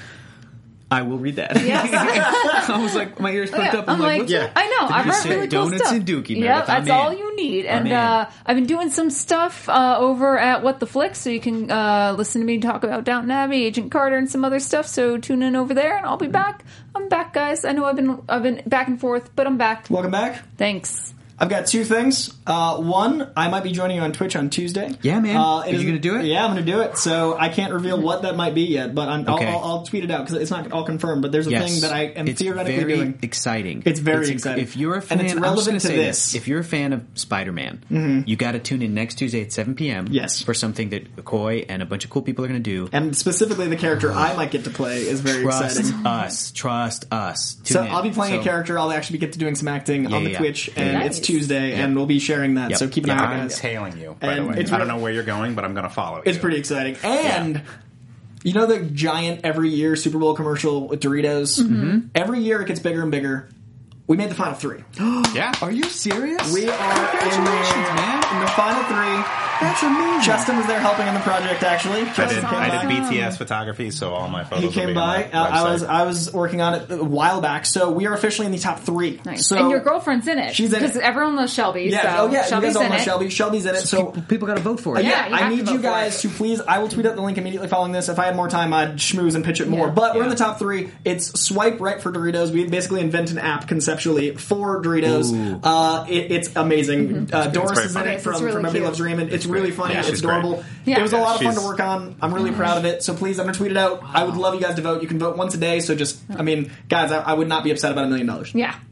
I will read that. Yes. I was like, my ears perked Yeah, up. I'm, I'm like, like, what's Yeah. I know. Did I've you read say really cool donuts stuff. and Dookie Yep, Meredith? I'm that's in. all you need. I'm And in. uh, I've been doing some stuff uh, over at What the Flick, so you can uh, listen to me talk about Downton Abbey, Agent Carter, and some other stuff. So tune in over there, and I'll be back. I'm back, guys. I know I've been I've been back and forth, but I'm back. Welcome back. Thanks. I've got two things. Uh, one, I might be joining you on Twitch on Tuesday. Yeah, man. Uh, Are it you is- gonna do it? Yeah, I'm going to do it. So I can't reveal what that might be yet, but I'm, Okay. I'll, I'll, I'll tweet it out because it's not all confirmed. But there's a Yes. thing that I am it's theoretically very doing. exciting. It's very inc- exciting. If you're a And fan, it's I'm just relevant gonna to say this. If you're a fan of Spider-Man, you got to tune in next Tuesday at seven p.m. Yes. for something that Coy and a bunch of cool people are going to do. And specifically, the character I might get to play is very Trust exciting. us. Trust us. Tune So in. I'll be playing So- a character. I'll actually get to doing some acting Yeah, on the yeah, Twitch, yeah. and Nice. it's Tuesday, Yeah. and we'll be sharing that. Yep. So keep an Yeah, eye out, I'm guys. tailing you, by And the way. it's I don't re- know where you're going, but I'm going to follow It's you. pretty exciting. And you know the giant every year Super Bowl commercial with Doritos? Mm-hmm. Every year it gets bigger and bigger. We made the final three. Yeah. Are you serious? We are in the, Congratulations, man. in the final three. That's amazing. Justin was there helping in the project, actually. I Justin did, came I by. did B T S photography, so all my photos He will came be by. on my Uh, I website. was I was working on it a while back, so we are officially in the top three. Nice. So, and your girlfriend's in it. She's in it. Because everyone knows Shelby. yeah, so oh yeah, Shelby's you guys all in know it. Shelby. Shelby's in it. So people, people got to vote for it. yeah, Yeah, you I have to need vote you for guys it. to please. I will tweet out the link immediately following this. If I had more time, I'd schmooze and pitch it more. Yeah. But we're in Yeah. the top three. It's swipe right for Doritos. We basically invent an app conceptually for Doritos. Ooh. Uh, it, it's amazing. Uh, Doris very is in funny. it from, It's really from Everybody cute. Loves Raymond. It's really funny. Yeah, it's she's great. adorable. Yeah. It was a Yeah, lot of fun to she's- work on. I'm really proud of it. So please, I'm gonna tweet it out. I would love you guys to vote. You can vote once a day. So just, I mean, guys, I, I would not be upset about a million dollars. Yeah.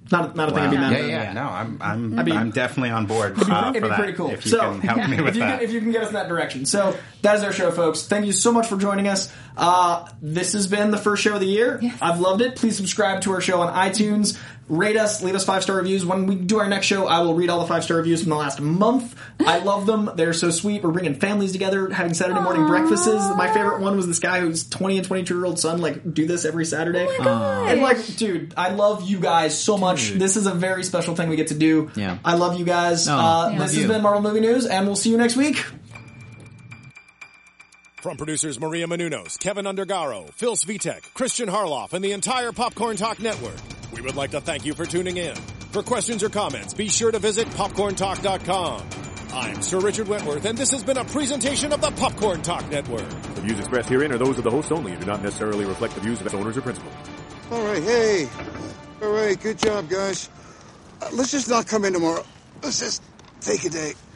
Not, not a thing Wow. I'd be mad yeah, about. yeah, no, I'm, I'm, be- I'm definitely on board uh, It'd be for that. pretty cool. If you so, can help me with if you that. Can, if you can get us in that direction. So, that is our show, folks. Thank you so much for joining us. Uh, this has been the first show of the year. Yes. I've loved it. Please subscribe to our show on iTunes. Rate us, leave us five-star reviews. When we do our next show, I will read all the five-star reviews from the last month. I love them. They're so sweet. We're bringing families together, having Saturday morning Aww. breakfasts. My favorite one was this guy whose twenty and twenty-two-year-old son, like, do this every Saturday. Oh my gosh. And, like, dude, I love you guys so much. This is a very special thing we get to do. Yeah. I love you guys. Oh, uh, yeah. This you. has been Marvel Movie News, and we'll see you next week. From producers Maria Menounos, Kevin Undergaro, Phil Svitek, Christian Harloff, and the entire Popcorn Talk Network, we would like to thank you for tuning in. For questions or comments, be sure to visit popcorn talk dot com. I'm Sir Richard Wentworth, and this has been a presentation of the Popcorn Talk Network. The views expressed herein are those of the host only and do not necessarily reflect the views of its owners or principals. All right, hey. All right, good job, guys. Uh, let's just not come in tomorrow. Let's just take a day.